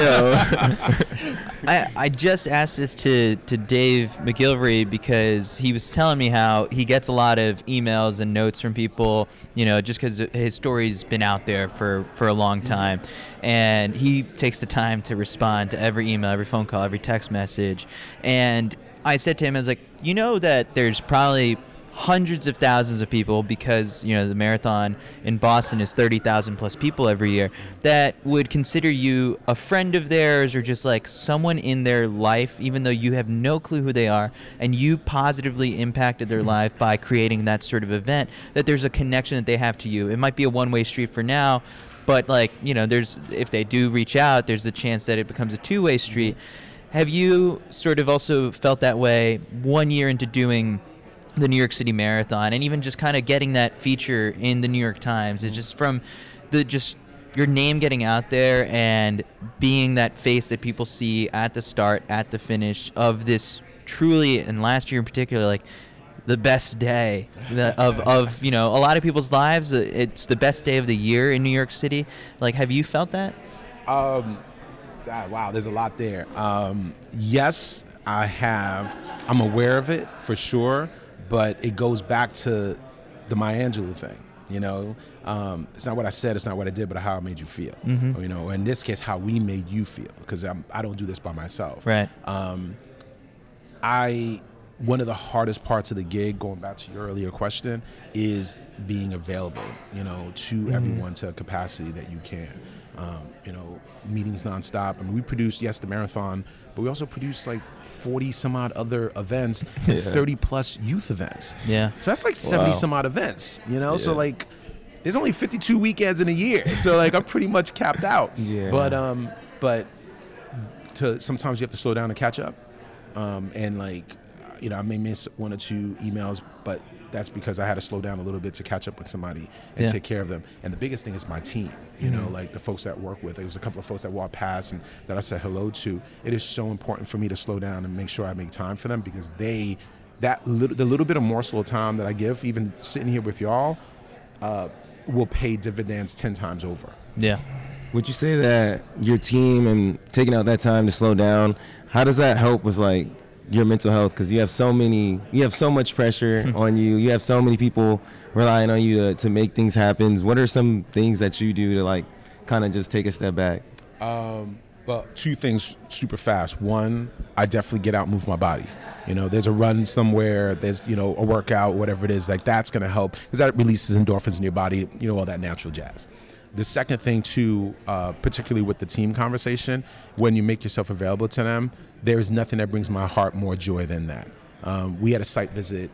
I just asked this to Dave McGilvery because he was telling me how he gets a lot of emails and notes from people, you know, just because his story's been out there for a long time. And he takes the time to respond to every email, every phone call, every text message. And I said to him, I was like, you know that there's probably hundreds of thousands of people, because you know the marathon in Boston is 30,000 plus people every year, that would consider you a friend of theirs or just like someone in their life, even though you have no clue who they are, and you positively impacted their life by creating that sort of event, that there's a connection that they have to you. It might be a one-way street for now, but like, you know, if they do reach out, there's the chance that it becomes a two-way street. Have you sort of also felt that way 1 year into doing the New York City Marathon, and even just kind of getting that feature in the New York Times? It's just from your name getting out there and being that face that people see at the start, at the finish of this truly, and last year in particular, like the best day of you know, a lot of people's lives. It's the best day of the year in New York City. Like, have you felt that? Wow, there's a lot there. Yes, I have. I'm aware of it for sure. But it goes back to the Maya Angelou thing, you know. It's not what I said, it's not what I did, but how I made you feel. Mm-hmm. You know, in this case, how we made you feel, because I don't do this by myself. Right. One of the hardest parts of the gig, going back to your earlier question, is being available, you know, to everyone to a capacity that you can. You know, meetings nonstop. I mean, we produce, yes, the marathon, but we also produce like 40 some odd other events and 30 plus youth events. Yeah. So that's like 70 some odd events, you know? Yeah. So like, there's only 52 weekends in a year. So like, I'm pretty much capped out. Yeah. But sometimes you have to slow down and catch up. And like, you know, I may miss one or two emails, but that's because I had to slow down a little bit to catch up with somebody and take care of them. And the biggest thing is my team, you know, like the folks that work with. There was a couple of folks that walked past and that I said hello to. It is so important for me to slow down and make sure I make time for them, because the little bit of morsel of time that I give, even sitting here with y'all, will pay dividends 10 times over. Yeah. Would you say that your team and taking out that time to slow down, how does that help with like your mental health? Because you have so much pressure on you. You have so many people relying on you to make things happen. What are some things that you do to like kind of just take a step back? Well, two things super fast. One, I definitely get out and move my body. You know, there's a run somewhere, there's, you know, a workout, whatever it is, like that's going to help, because that releases endorphins in your body, you know, all that natural jazz. The second thing too, particularly with the team conversation, when you make yourself available to them, there is nothing that brings my heart more joy than that. We had a site visit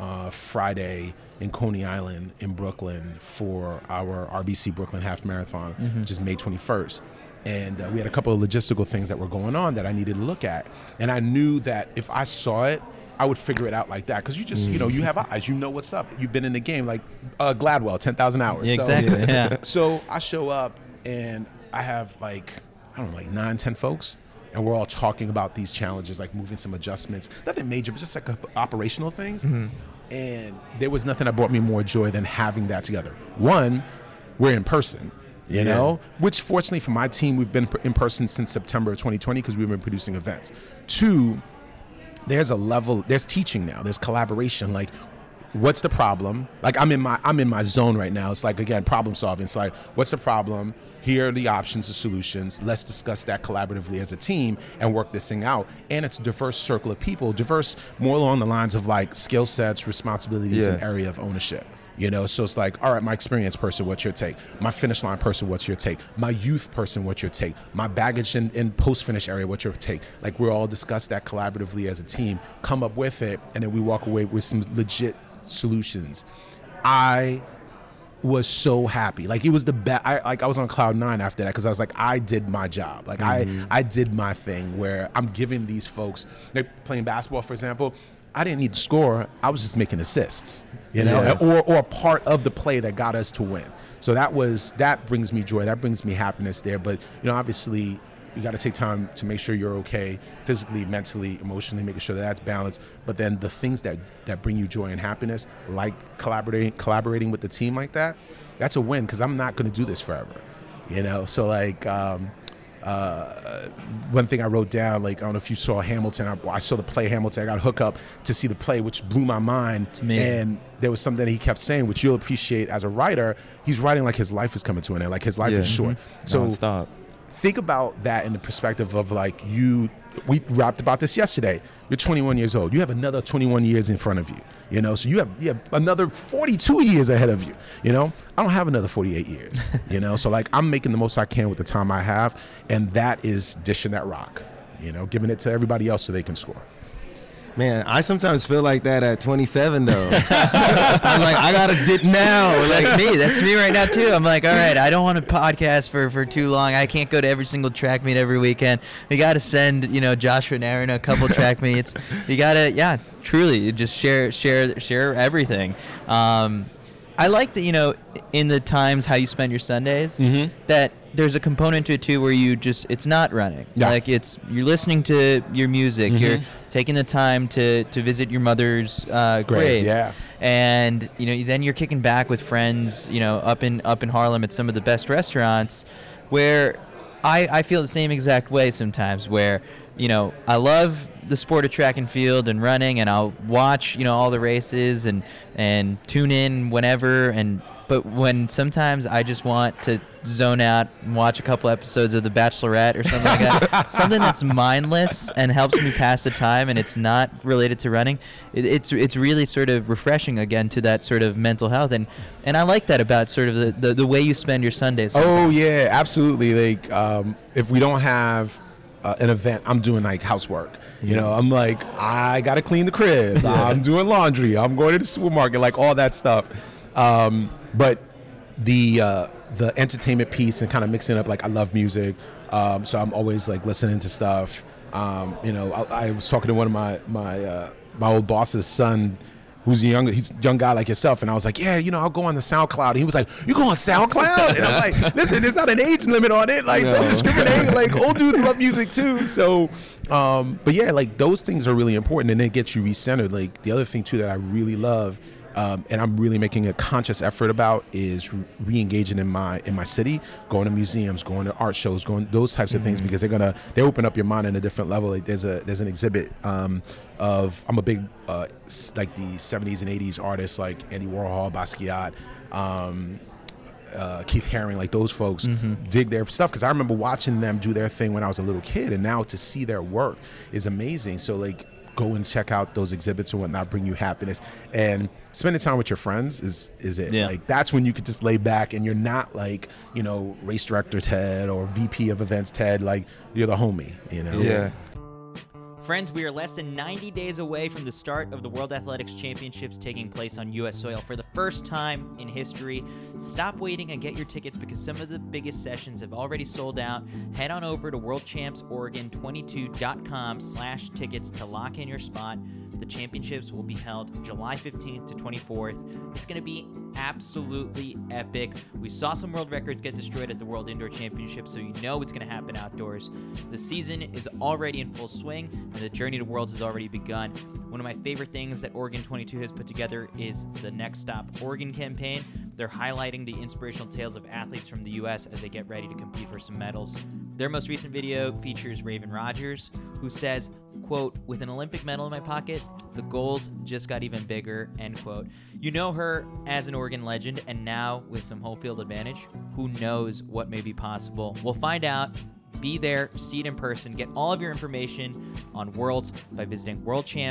Friday in Coney Island in Brooklyn for our RBC Brooklyn Half Marathon, which is May 21st. And we had a couple of logistical things that were going on that I needed to look at. And I knew that if I saw it, I would figure it out like that. Because you just, you know, you have eyes, you know what's up. You've been in the game, like Gladwell, 10,000 hours. Yeah, exactly, yeah. So I show up and I have like 9, 10 folks. And we're all talking about these challenges, like moving some adjustments. Nothing major, but just like operational things. And there was nothing that brought me more joy than having that together. One, we're in person. You know, which fortunately for my team, we've been in person since September of 2020 because we've been producing events. Two, there's teaching now, there's collaboration. Like, what's the problem? Like, I'm in my zone right now. It's like, again, problem solving. It's like, what's the problem? here are the options, the solutions. Let's discuss that collaboratively as a team and work this thing out. And it's a diverse circle of people, diverse more along the lines of like skill sets, responsibilities, and area of ownership. You know, so it's like, all right, my experienced person, what's your take? My finish line person, what's your take? My youth person, what's your take? My baggage in post-finish area, what's your take? Like, we're all discuss that collaboratively as a team, come up with it, and then we walk away with some legit solutions. I was so happy. Like, it was the best. I was on cloud 9 after that, because I was like, I did my job. Like, I did my thing where I'm giving these folks, they're playing basketball, for example, I didn't need to score. I was just making assists, you know, or part of the play that got us to win. So that brings me joy. That brings me happiness there. But, you know, obviously you got to take time to make sure you're okay physically, mentally, emotionally, making sure that's balanced. But then the things that bring you joy and happiness, like collaborating with the team like that, that's a win, because I'm not going to do this forever, you know? So like, one thing I wrote down, like, I don't know if you saw Hamilton. I saw the play Hamilton. I got hooked up to see the play, which blew my mind. It's amazing. And there was something that he kept saying, which you'll appreciate as a writer. He's writing like his life is coming to an end, like his life is short. So Non-stop. think about that in the perspective of like we rapped about this yesterday. You're 21 years old. You have another 21 years in front of you, you know? So you have another 42 years ahead of you, you know? I don't have another 48 years, you know? So like, I'm making the most I can with the time I have, and that is dishing that rock, you know, giving it to everybody else so they can score. Man, I sometimes feel like that at 27, though. I'm like, I gotta dip now. Like, That's me right now too. I'm like, all right, I don't want to podcast for too long. I can't go to every single track meet every weekend. We got to send, you know, Joshua and Aaron a couple track meets. You gotta, truly, you just share everything. I like that, you know, in the times how you spend your Sundays, that there's a component to it too where it's not running. Yeah. Like, you're listening to your music, you're taking the time to visit your mother's grave. Yeah. And, you know, then you're kicking back with friends, you know, up in Harlem at some of the best restaurants, where I feel the same exact way sometimes, where, you know, I love the sport of track and field and running, and I'll watch, you know, all the races and tune in whenever, but when sometimes I just want to zone out and watch a couple episodes of The Bachelorette or something like that, something that's mindless and helps me pass the time, and it's not related to running, it's really sort of refreshing again to that sort of mental health, and I like that about sort of the way you spend your Sundays sometimes. Oh yeah, absolutely. Like, if we don't have an event, I'm doing like housework. You know, I'm like, I gotta clean the crib. I'm doing laundry. I'm going to the supermarket, like all that stuff. But the entertainment piece and kind of mixing up, like, I love music, so I'm always like listening to stuff. You know, I was talking to one of my old boss's son, he's a young guy like yourself, and I was like, yeah, you know, I'll go on the SoundCloud. And he was like, you go on SoundCloud? And I'm like, listen, there's not an age limit on it. Like, don't discriminate. Like, old dudes love music too. So, but yeah, like, those things are really important, and it gets you recentered. Like, the other thing too that I really love, and I'm really making a conscious effort about, is re-engaging in my city, going to museums, going to art shows, going those types of things, because they open up your mind in a different level. Like, there's an exhibit of, I'm a big like the 70s and 80s artists like Andy Warhol, Basquiat, Keith Haring, like those folks dig their stuff, because I remember watching them do their thing when I was a little kid, and now to see their work is amazing. So like, go and check out those exhibits and whatnot, bring you happiness, and spending time with your friends is it. Yeah. Like, that's when you could just lay back and you're not like, you know, race director Ted or VP of events Ted, like, you're the homie, you know? Yeah. Friends, we are less than 90 days away from the start of the World Athletics Championships taking place on U.S. soil for the first time in history. Stop waiting and get your tickets, because some of the biggest sessions have already sold out. Head on over to worldchampsoregon22.com/tickets to lock in your spot. The championships will be held July 15th to 24th. It's going to be absolutely epic. We saw some world records get destroyed at the World Indoor Championships, so you know it's going to happen outdoors. The season is already in full swing, and the journey to Worlds has already begun. One of my favorite things that Oregon 22 has put together is the Next Stop Oregon campaign. They're highlighting the inspirational tales of athletes from the U.S. as they get ready to compete for some medals. Their most recent video features Raven Rogers, who says, quote, "With an Olympic medal in my pocket, the goals just got even bigger," end quote. You know her as an Oregon legend, and now with some home field advantage, who knows what may be possible? We'll find out. Be there, see it in person, get all of your information on Worlds by visiting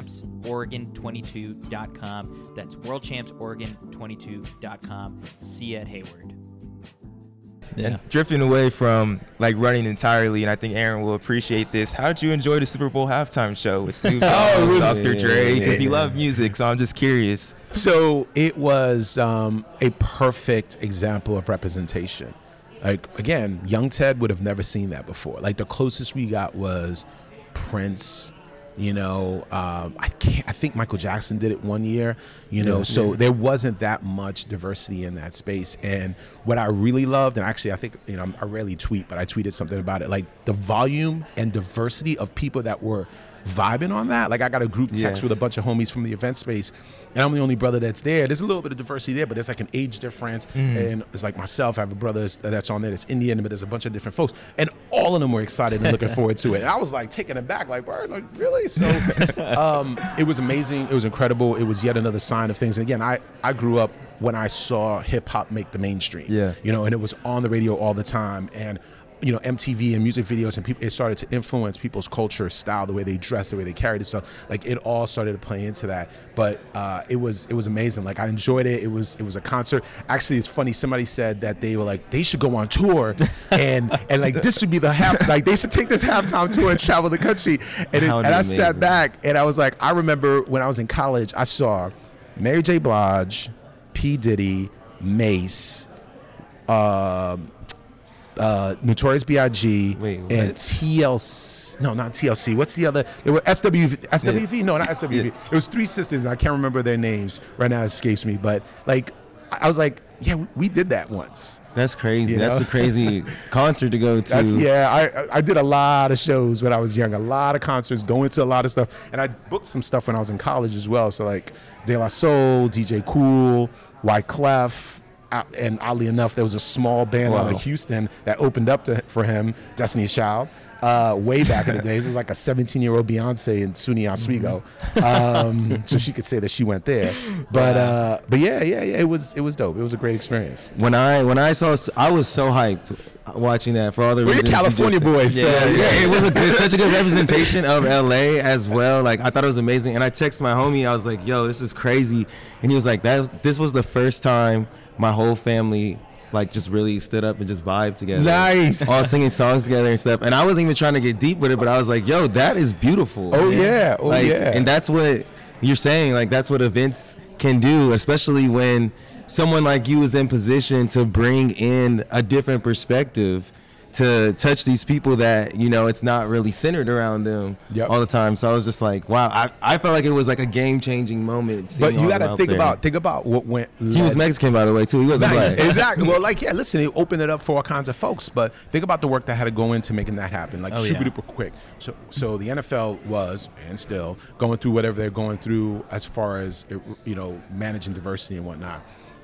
worldchampsoregon22.com. That's worldchampsoregon22.com. See you at Hayward. Yeah. And drifting away from like running entirely, and I think Aaron will appreciate this. How did you enjoy the Super Bowl halftime show with Snoop Dogg, Dr. Dre? Because you love music, so I'm just curious. So it was a perfect example of representation. Like, again, young Ted would have never seen that before. Like, the closest we got was Prince. You know, I think Michael Jackson did it one year, you know, so there wasn't that much diversity in that space. And what I really loved, and actually I think, you know, I rarely tweet, but I tweeted something about it, like the volume and diversity of people that were vibing on that. Like, I got a group text with a bunch of homies from the event space, and I'm the only brother that's there. There's a little bit of diversity there, but there's like an age difference. And it's like myself, I have a brother that's on there that's Indian, but there's a bunch of different folks, and all of them were excited and looking forward to it. And I was like taken aback, like, word, like, really? So it was amazing. It was incredible. It was yet another sign of things. And again, I grew up when I saw hip hop make the mainstream, you know, and it was on the radio all the time. And you know, MTV and music videos, and people, it started to influence people's culture, style, the way they dress, the way they carried themselves. Like, it all started to play into that. But it was amazing. Like, I enjoyed it. It was a concert. Actually, it's funny. Somebody said that they were like, they should go on tour, and like, this should be the like, they should take this halftime tour and travel the country. And I sat back and I was like, I remember when I was in college, I saw Mary J. Blige, P. Diddy, Mace, Notorious B.I.G. and TLC. No, not TLC. What's the other? It was SWV. No, not SWV. It was three sisters, and I can't remember their names right now. It escapes me. But like, I was like, yeah, we did that once. That's crazy. That's a crazy concert to go to. I did a lot of shows when I was young, a lot of concerts, going to a lot of stuff. And I booked some stuff when I was in college as well. So like De La Soul, DJ Cool, Wyclef. And oddly enough, there was a small band out of Houston that opened up for him, Destiny's Child, way back in the days. It was like a 17-year-old Beyonce in SUNY Oswego, so she could say that she went there. But yeah, it was dope. It was a great experience. When I saw, I was so hyped watching that for all the reasons. We're California boys, so it was such a good representation of LA as well. Like, I thought it was amazing, and I texted my homie. I was like, "Yo, this is crazy," and he was like, "This was the first time my whole family like just really stood up and just vibed together. Nice. All singing songs together and stuff." And I wasn't even trying to get deep with it, but I was like, "Yo, that is beautiful." Oh yeah, And that's what you're saying. Like, that's what events can do, especially when someone like you is in position to bring in a different perspective to touch these people that, you know, it's not really centered around them all the time. So I was just like, wow, I felt like it was like a game-changing moment. But you got to think about what went. He was Mexican, by the way, too. He wasn't black. Exactly. Well, like, yeah, listen, it opened it up for all kinds of folks. But think about the work that had to go into making that happen. Like, super quick. So the NFL was, and still, going through whatever they're going through as far as, you know, managing diversity and whatnot.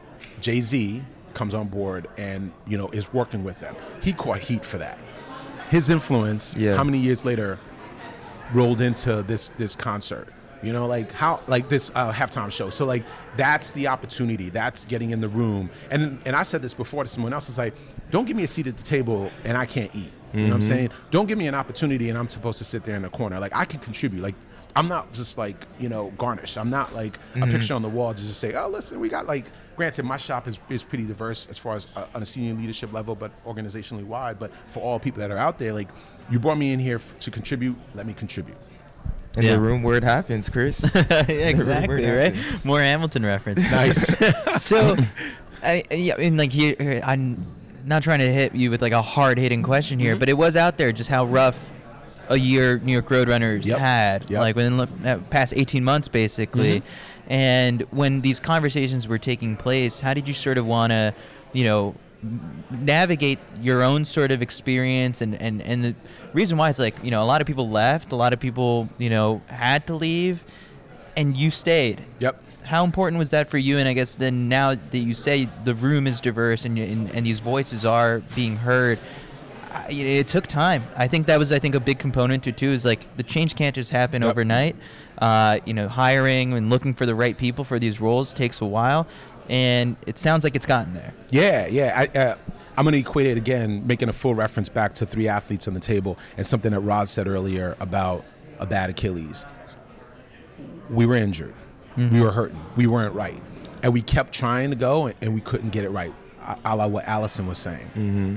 Jay-Z comes on board and, you know, is working with them. He caught heat for that. His influence, how many years later, rolled into this concert? You know, like how, like this halftime show. So like, that's the opportunity. That's getting in the room. And I said this before to someone else. It's like, don't give me a seat at the table and I can't eat. You know what I'm saying? Don't give me an opportunity and I'm supposed to sit there in the corner. Like, I can contribute. Like, I'm not just like, you know, garnish. I'm not like a picture on the wall to just say, oh, listen, we got like, granted, my shop is pretty diverse as far as on a senior leadership level, but organizationally wide. But for all people that are out there, like, you brought me in here to contribute, let me contribute. In the room where it happens, Chris. Exactly, right? More Hamilton reference. Nice. So, like here, I'm not trying to hit you with like a hard-hitting question here, but it was out there just how rough a year New York Roadrunners had, like within the past 18 months, basically. And when these conversations were taking place, how did you sort of want to, you know, navigate your own sort of experience? And the reason why is, like, you know, a lot of people left, a lot of people, you know, had to leave, and you stayed. How important was that for you? And I guess then now that you say the room is diverse and these voices are being heard, it took time. I think that was a big component to it too. Is like the change can't just happen overnight. Hiring and looking for the right people for these roles takes a while, and it sounds like it's gotten there. Yeah. I'm going to equate it again, making a full reference back to 3 athletes on the table and something that Rod said earlier about a bad Achilles. We were injured. Mm-hmm. We were hurting. We weren't right. And we kept trying to go, and we couldn't get it right, a la what Allison was saying. Mm-hmm.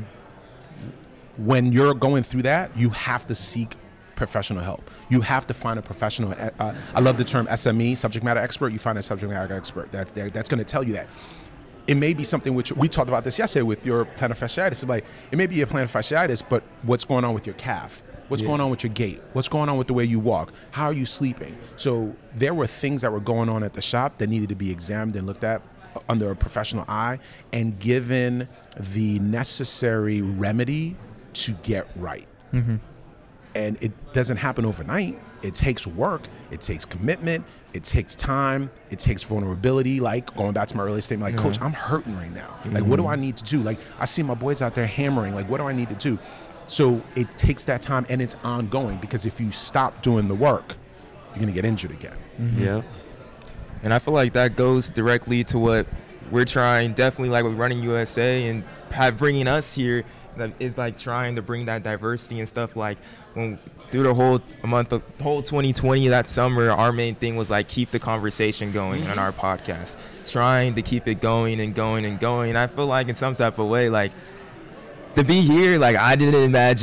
When you're going through that, you have to seek professional help. You have to find a professional. I love the term SME, subject matter expert. You find a subject matter expert that's going to tell you that. It may be something which we talked about this yesterday with your plantar fasciitis. Like, it may be a plantar fasciitis, but what's going on with your calf? What's going on with your gait? What's going on with the way you walk? How are you sleeping? So there were things that were going on at the shop that needed to be examined and looked at under a professional eye and given the necessary remedy to get right. Mm-hmm. And it doesn't happen overnight. It takes work. It takes commitment. It takes time. It takes vulnerability. Like, going back to my earlier statement, like, Coach, I'm hurting right now. Like, what do I need to do? Like, I see my boys out there hammering. Like, what do I need to do? So it takes that time, and it's ongoing, because if you stop doing the work, you're going to get injured again. Mm-hmm. Yeah. And I feel like that goes directly to what we're trying, definitely like with Running USA and bringing us here, is like trying to bring that diversity and stuff. Like, when through the whole 2020, that summer, our main thing was like keep the conversation going on our podcast, trying to keep it going and going and going. And I feel like in some type of way, like, to be here, like, I didn't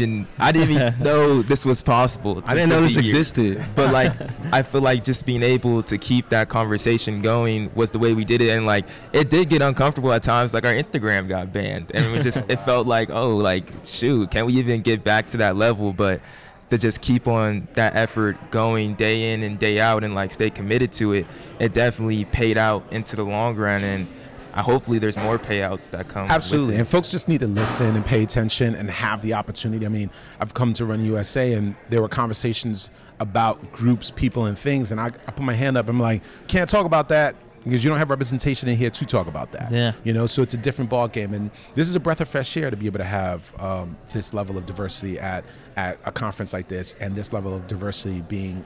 even know this was possible. I didn't know this existed. But like, I feel like just being able to keep that conversation going was the way we did it. And like, it did get uncomfortable at times. Like, our Instagram got banned, and it felt like, oh, like, shoot, can we even get back to that level? But to just keep on that effort going day in and day out and like stay committed to it, it definitely paid out into the long run. And hopefully there's more payouts that come. Absolutely. And folks just need to listen and pay attention and have the opportunity. I mean, I've come to Run USA, and there were conversations about groups, people, and things, and I put my hand up. I'm like, can't talk about that because you don't have representation in here to talk about that. Yeah. You know, so it's a different ball game, and this is a breath of fresh air to be able to have this level of diversity at a conference like this, and this level of diversity being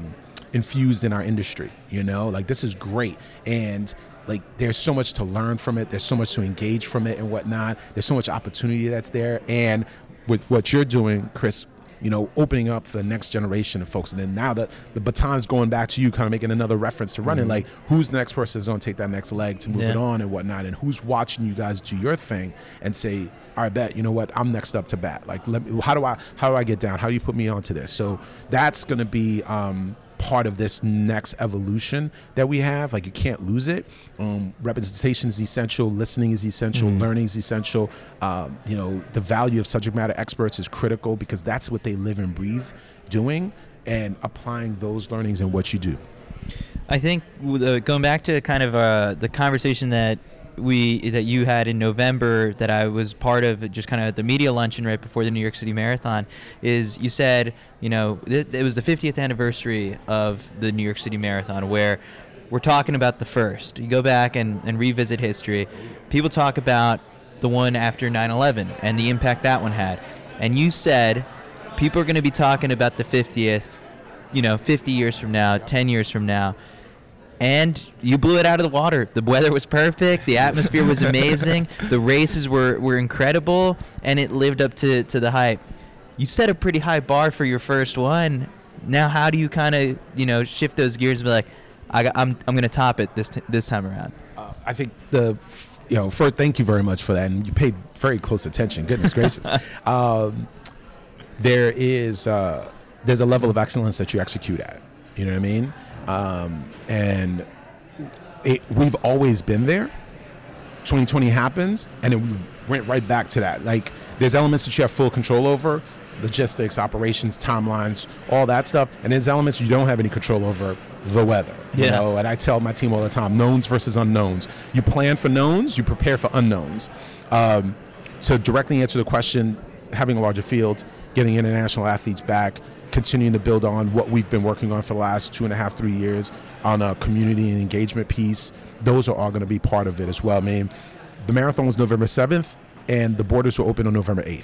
infused in our industry. You know, like, this is great. And like, there's so much to learn from it. There's so much to engage from it and whatnot. There's so much opportunity that's there. And with what you're doing, Chris, you know, opening up for the next generation of folks. And then now that the baton's going back to you, kind of making another reference to running, like, who's the next person that's going to take that next leg to move it on and whatnot? And who's watching you guys do your thing and say, all right, bet, you know what, I'm next up to bat. Like, how do I get down? How do you put me onto this? So that's going to be part of this next evolution that we have. Like, you can't lose it. Representation is essential. Listening is essential. Learning is essential. You know, the value of subject matter experts is critical, because that's what they live and breathe doing, and applying those learnings in what you do. I think going back to kind of the conversation that you had in November, that I was part of, just kind of at the media luncheon right before the New York City Marathon, is you said, you know, it was the 50th anniversary of the New York City Marathon, where we're talking about the first. You go back and revisit history. People talk about the one after 9/11 and the impact that one had. And you said people are going to be talking about the 50th, you know, 50 years from now, 10 years from now. And you blew it out of the water. The weather was perfect. The atmosphere was amazing. The races were incredible, and it lived up to the hype. You set a pretty high bar for your first one. Now, how do you kind of, you know, shift those gears and be like, I'm going to top it this time around? I think first, thank you very much for that, and you paid very close attention. Goodness gracious. There's a level of excellence that you execute at. You know what I mean? And we've always been there. 2020 happens, and then we went right back to that. Like, there's elements that you have full control over, logistics, operations, timelines, all that stuff, and there's elements you don't have any control over, the weather. You know, and I tell my team all the time, knowns versus unknowns. You plan for knowns, you prepare for unknowns. To directly answer the question, having a larger field, getting international athletes back, continuing to build on what we've been working on for the last 2.5-3 years on a community and engagement piece. Those are all going to be part of it as well. I mean, the marathon was November 7th, and the borders were open on November 8th.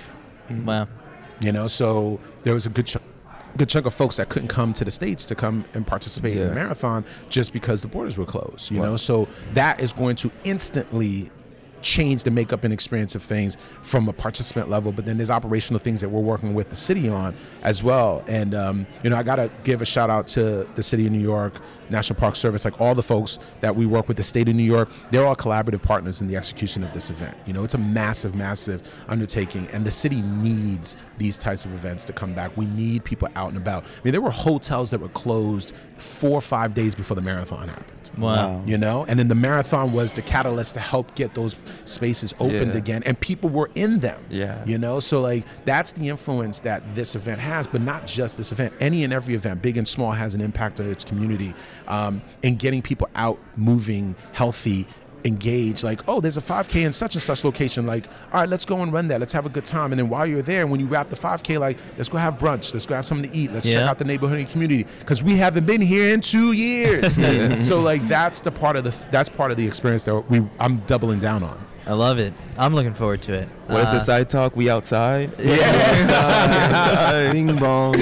Wow. You know, so there was a good chunk of folks that couldn't come to the States to come and participate in the marathon just because the borders were closed, you know? So that is going to instantly change the makeup and experience of things from a participant level, but then there's operational things that we're working with the city on as well. And, you know, I got to give a shout out to the city of New York, National Park Service, like all the folks that we work with, the state of New York, they're all collaborative partners in the execution of this event. You know, it's a massive, massive undertaking, and the city needs these types of events to come back. We need people out and about. I mean, there were hotels that were closed 4 or 5 days before the marathon happened. Wow. You know, and then the marathon was the catalyst to help get those spaces opened again, and people were in them. You know, so like that's the influence that this event has, but not just this event. Any and every event, big and small, has an impact on its community, and getting people out, moving, healthy, engaged. Like, oh, there's a 5K in such and such location. Like, all right, let's go and run that. Let's have a good time. And then while you're there, when you wrap the 5K, like, let's go have brunch. Let's go have something to eat. Let's check out the neighborhood and community, because we haven't been here in 2 years. So like that's part of the experience that I'm doubling down on. I love it. I'm looking forward to it. What is the side talk? We outside? Outside. Bing bong.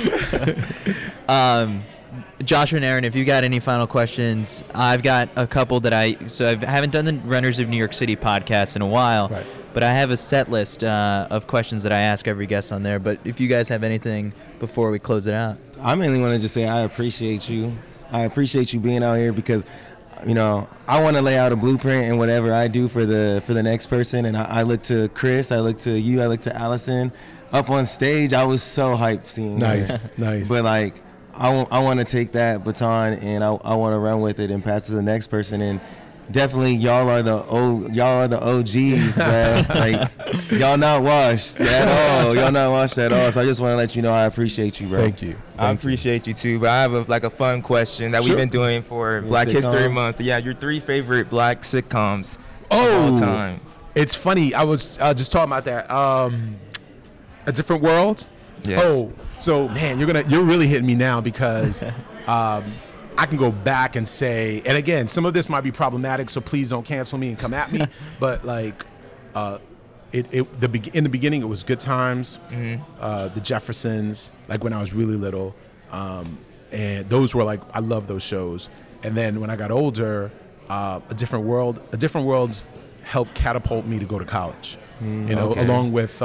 Joshua and Aaron, if you got any final questions, I've got a couple that I haven't done the Runners of New York City podcast in a while, but I have a set list of questions that I ask every guest on there. But if you guys have anything before we close it out. I mainly want to just say I appreciate you. I appreciate you being out here, because, you know, I want to lay out a blueprint in whatever I do for the next person. And I look to Chris, I look to you, I look to Allison. Up on stage, I was so hyped seeing Nice. But like, I want to take that baton and I want to run with it and pass it to the next person. And definitely, y'all are the OGs, man. Like, y'all not washed at all. Y'all not washed at all. So I just want to let you know I appreciate you, bro. Thank you. I appreciate you too, but I have a fun question that we've been doing for Black History Month. Yeah, your 3 favorite Black sitcoms of all time. It's funny. I was just talking about that. A Different World. Yes. Oh, so man, you're really hitting me now, because I can go back and say, and again, some of this might be problematic, so please don't cancel me and come at me. But like, in the beginning, it was Good Times, The Jeffersons, like when I was really little, and those were like, I love those shows. And then when I got older, A Different World helped catapult me to go to college. You know, along with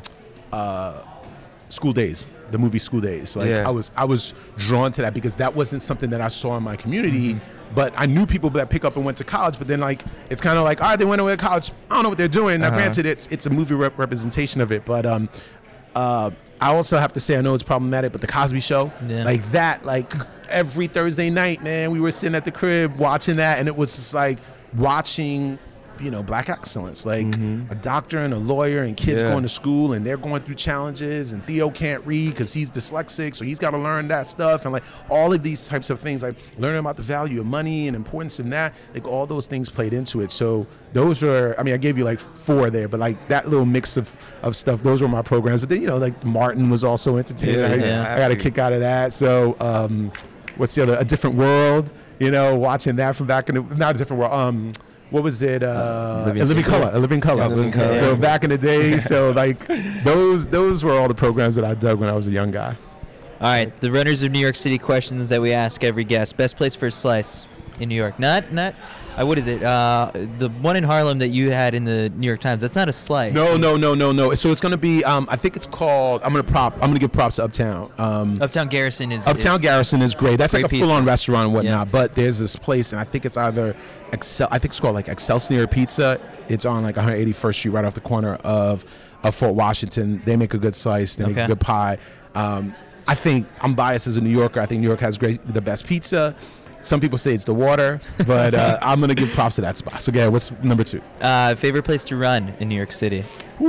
School Days, the movie School Days. Like I was drawn to that because that wasn't something that I saw in my community. But I knew people that pick up and went to college. But then like it's kind of like, all right, they went away to college. I don't know what they're doing. Now, granted, it's a movie representation of it. But I also have to say, I know it's problematic, but The Cosby Show, like that, like every Thursday night, man, we were sitting at the crib watching that, and it was just like watching, you know, Black excellence, like a doctor and a lawyer and kids going to school and they're going through challenges, and Theo can't read because he's dyslexic, so he's got to learn that stuff, and like all of these types of things, like learning about the value of money and importance in that, like all those things played into it. So those were, I mean, I gave you like 4 there, but like that little mix of stuff, those were my programs. But then, you know, like Martin was also entertaining. I got a kick out of that. So what's the other, A Different World, you know, watching that from back in the, not A Different World, what was it? A Living Color. So back in the day, so like those were all the programs that I dug when I was a young guy. All right, the Runners of New York City questions that we ask every guest. Best place for a slice in New York? Not what is it? The one in Harlem that you had in the New York Times. That's not a slice. No. So it's gonna be. I think it's called. I'm gonna give props to Uptown. Uptown Garrison is. Garrison is great. That's like a full-on restaurant and whatnot. Yeah. But there's this place, and I think it's either I think it's called like Excelsior Pizza. It's on like 181st Street, right off the corner of Fort Washington. They make a good slice. They make a good pie. I think I'm biased as a New Yorker. I think New York has the best pizza. Some people say it's the water, but I'm going to give props to that spot. So, Gary, what's number 2? Favorite place to run in New York City?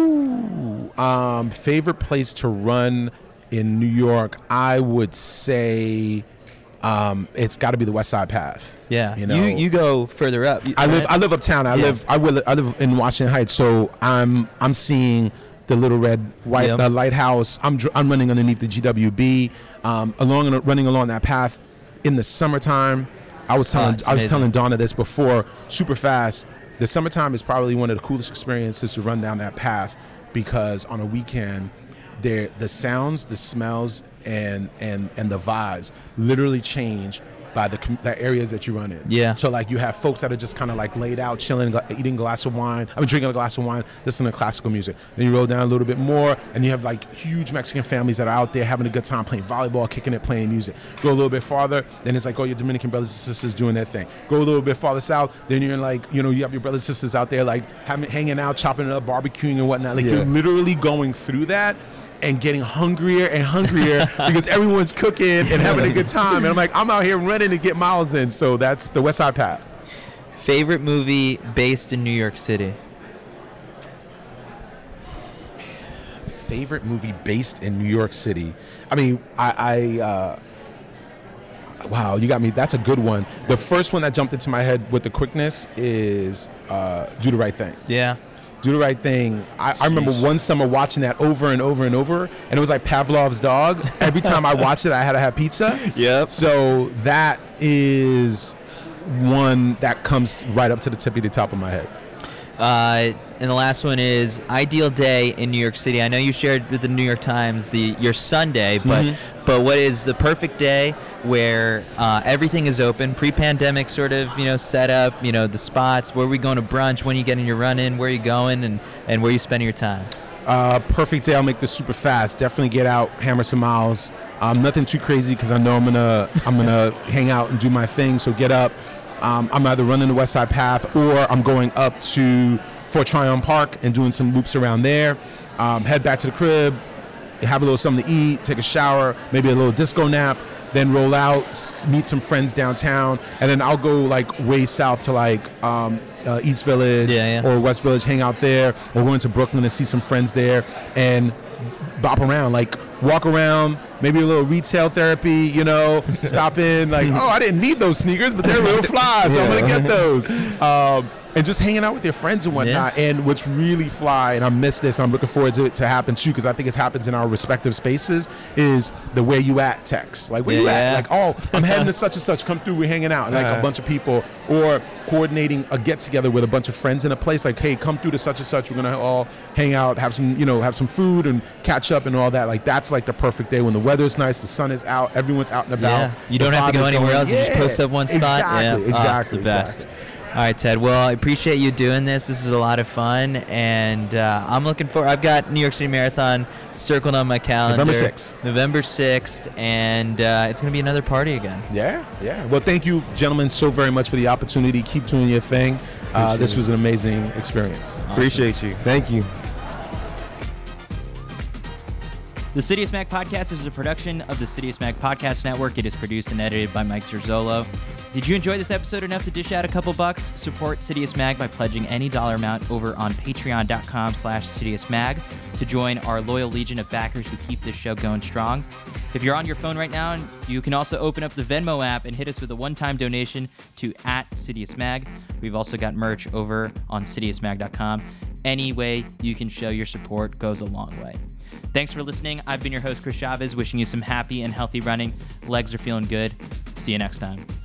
Favorite place to run in New York, I would say it's got to be the West Side Path. Yeah, you know, you go further up. I live uptown. I live in Washington Heights, so I'm seeing the Little Red White Lighthouse. I'm running underneath the GWB, running along that path. In the summertime, I was telling Donna this before, super fast. The summertime is probably one of the coolest experiences to run down that path. because on a weekend, the sounds, the smells, and the vibes literally change by the areas that you run in. Yeah. So like you have folks that are just kind of like laid out, chilling, eating a glass of wine. Drinking a glass of wine, listening to classical music. Then you roll down a little bit more, and you have like huge Mexican families that are out there having a good time playing volleyball, kicking it, playing music. Go a little bit farther, then it's like, your Dominican brothers and sisters doing their thing. Go a little bit farther south, then you're in like, you have your brothers and sisters out there like hanging out, chopping it up, barbecuing and whatnot. Like you're literally going through that and getting hungrier and hungrier because everyone's cooking and having a good time. And I'm like, I'm out here running to get miles in. So that's the West Side Path. Favorite movie based in New York City? Favorite movie based in New York City? I mean, wow, you got me. That's a good one. The first one that jumped into my head with the quickness is Do the Right Thing. Yeah. Do the Right Thing. I remember one summer watching that over and over and over, and it was like Pavlov's dog. Every time I watched it, I had to have pizza. Yep. So that is one that comes right up to the tippy top of my head. And the last one is Ideal Day in New York City. I know you shared with the New York Times your Sunday, but what is the perfect day where everything is open, pre-pandemic sort of, set up, the spots, where are we going to brunch, when are you getting your run in, where are you going, and where are you spending your time? Perfect day. I'll make this super fast. Definitely get out, hammer some miles. Nothing too crazy because I know I'm gonna hang out and do my thing. So get up. I'm either running the West Side Path or I'm going up to Fort Tryon Park and doing some loops around there. Head back to the crib, have a little something to eat, take a shower, maybe a little disco nap, then roll out, meet some friends downtown, and then I'll go like way south to like East Village or West Village, hang out there, or go into Brooklyn to see some friends there and bop around, like walk around, maybe a little retail therapy, stop in, like, I didn't need those sneakers, but they're real fly, so I'm gonna get those. And just hanging out with your friends and whatnot. Yeah. And what's really fly, and I miss this, and I'm looking forward to it to happen too, because I think it happens in our respective spaces, is the where you at text. Like, where you at? Like, I'm heading to such and such, come through, we're hanging out. Like a bunch of people, or coordinating a get together with a bunch of friends in a place, like, hey, come through to such and such, we're gonna all hang out, have some food and catch up and all that. Like, that's like the perfect day when the weather's nice, the sun is out, everyone's out and about. Yeah. You don't have to go anywhere else, you just post up one spot. Exactly. It's the best. All right, Ted. Well, I appreciate you doing this. This is a lot of fun, and I'm looking forward. I've got New York City Marathon circled on my calendar. November 6th, and it's going to be another party again. Yeah. Well, thank you, gentlemen, so very much for the opportunity. Keep doing your thing. This was an amazing experience. Awesome. Appreciate you. Thank you. The City of Smack Podcast is a production of the City of Smack Podcast Network. It is produced and edited by Mike Zerzolo. Did you enjoy this episode enough to dish out a couple bucks? Support City of Smag by pledging any dollar amount over on patreon.com/CityofSmag to join our loyal legion of backers who keep this show going strong. If you're on your phone right now, you can also open up the Venmo app and hit us with a one-time donation to @CityofSmag. We've also got merch over on cityofsmag.com. Any way you can show your support goes a long way. Thanks for listening. I've been your host, Chris Chavez, wishing you some happy and healthy running. Legs are feeling good. See you next time.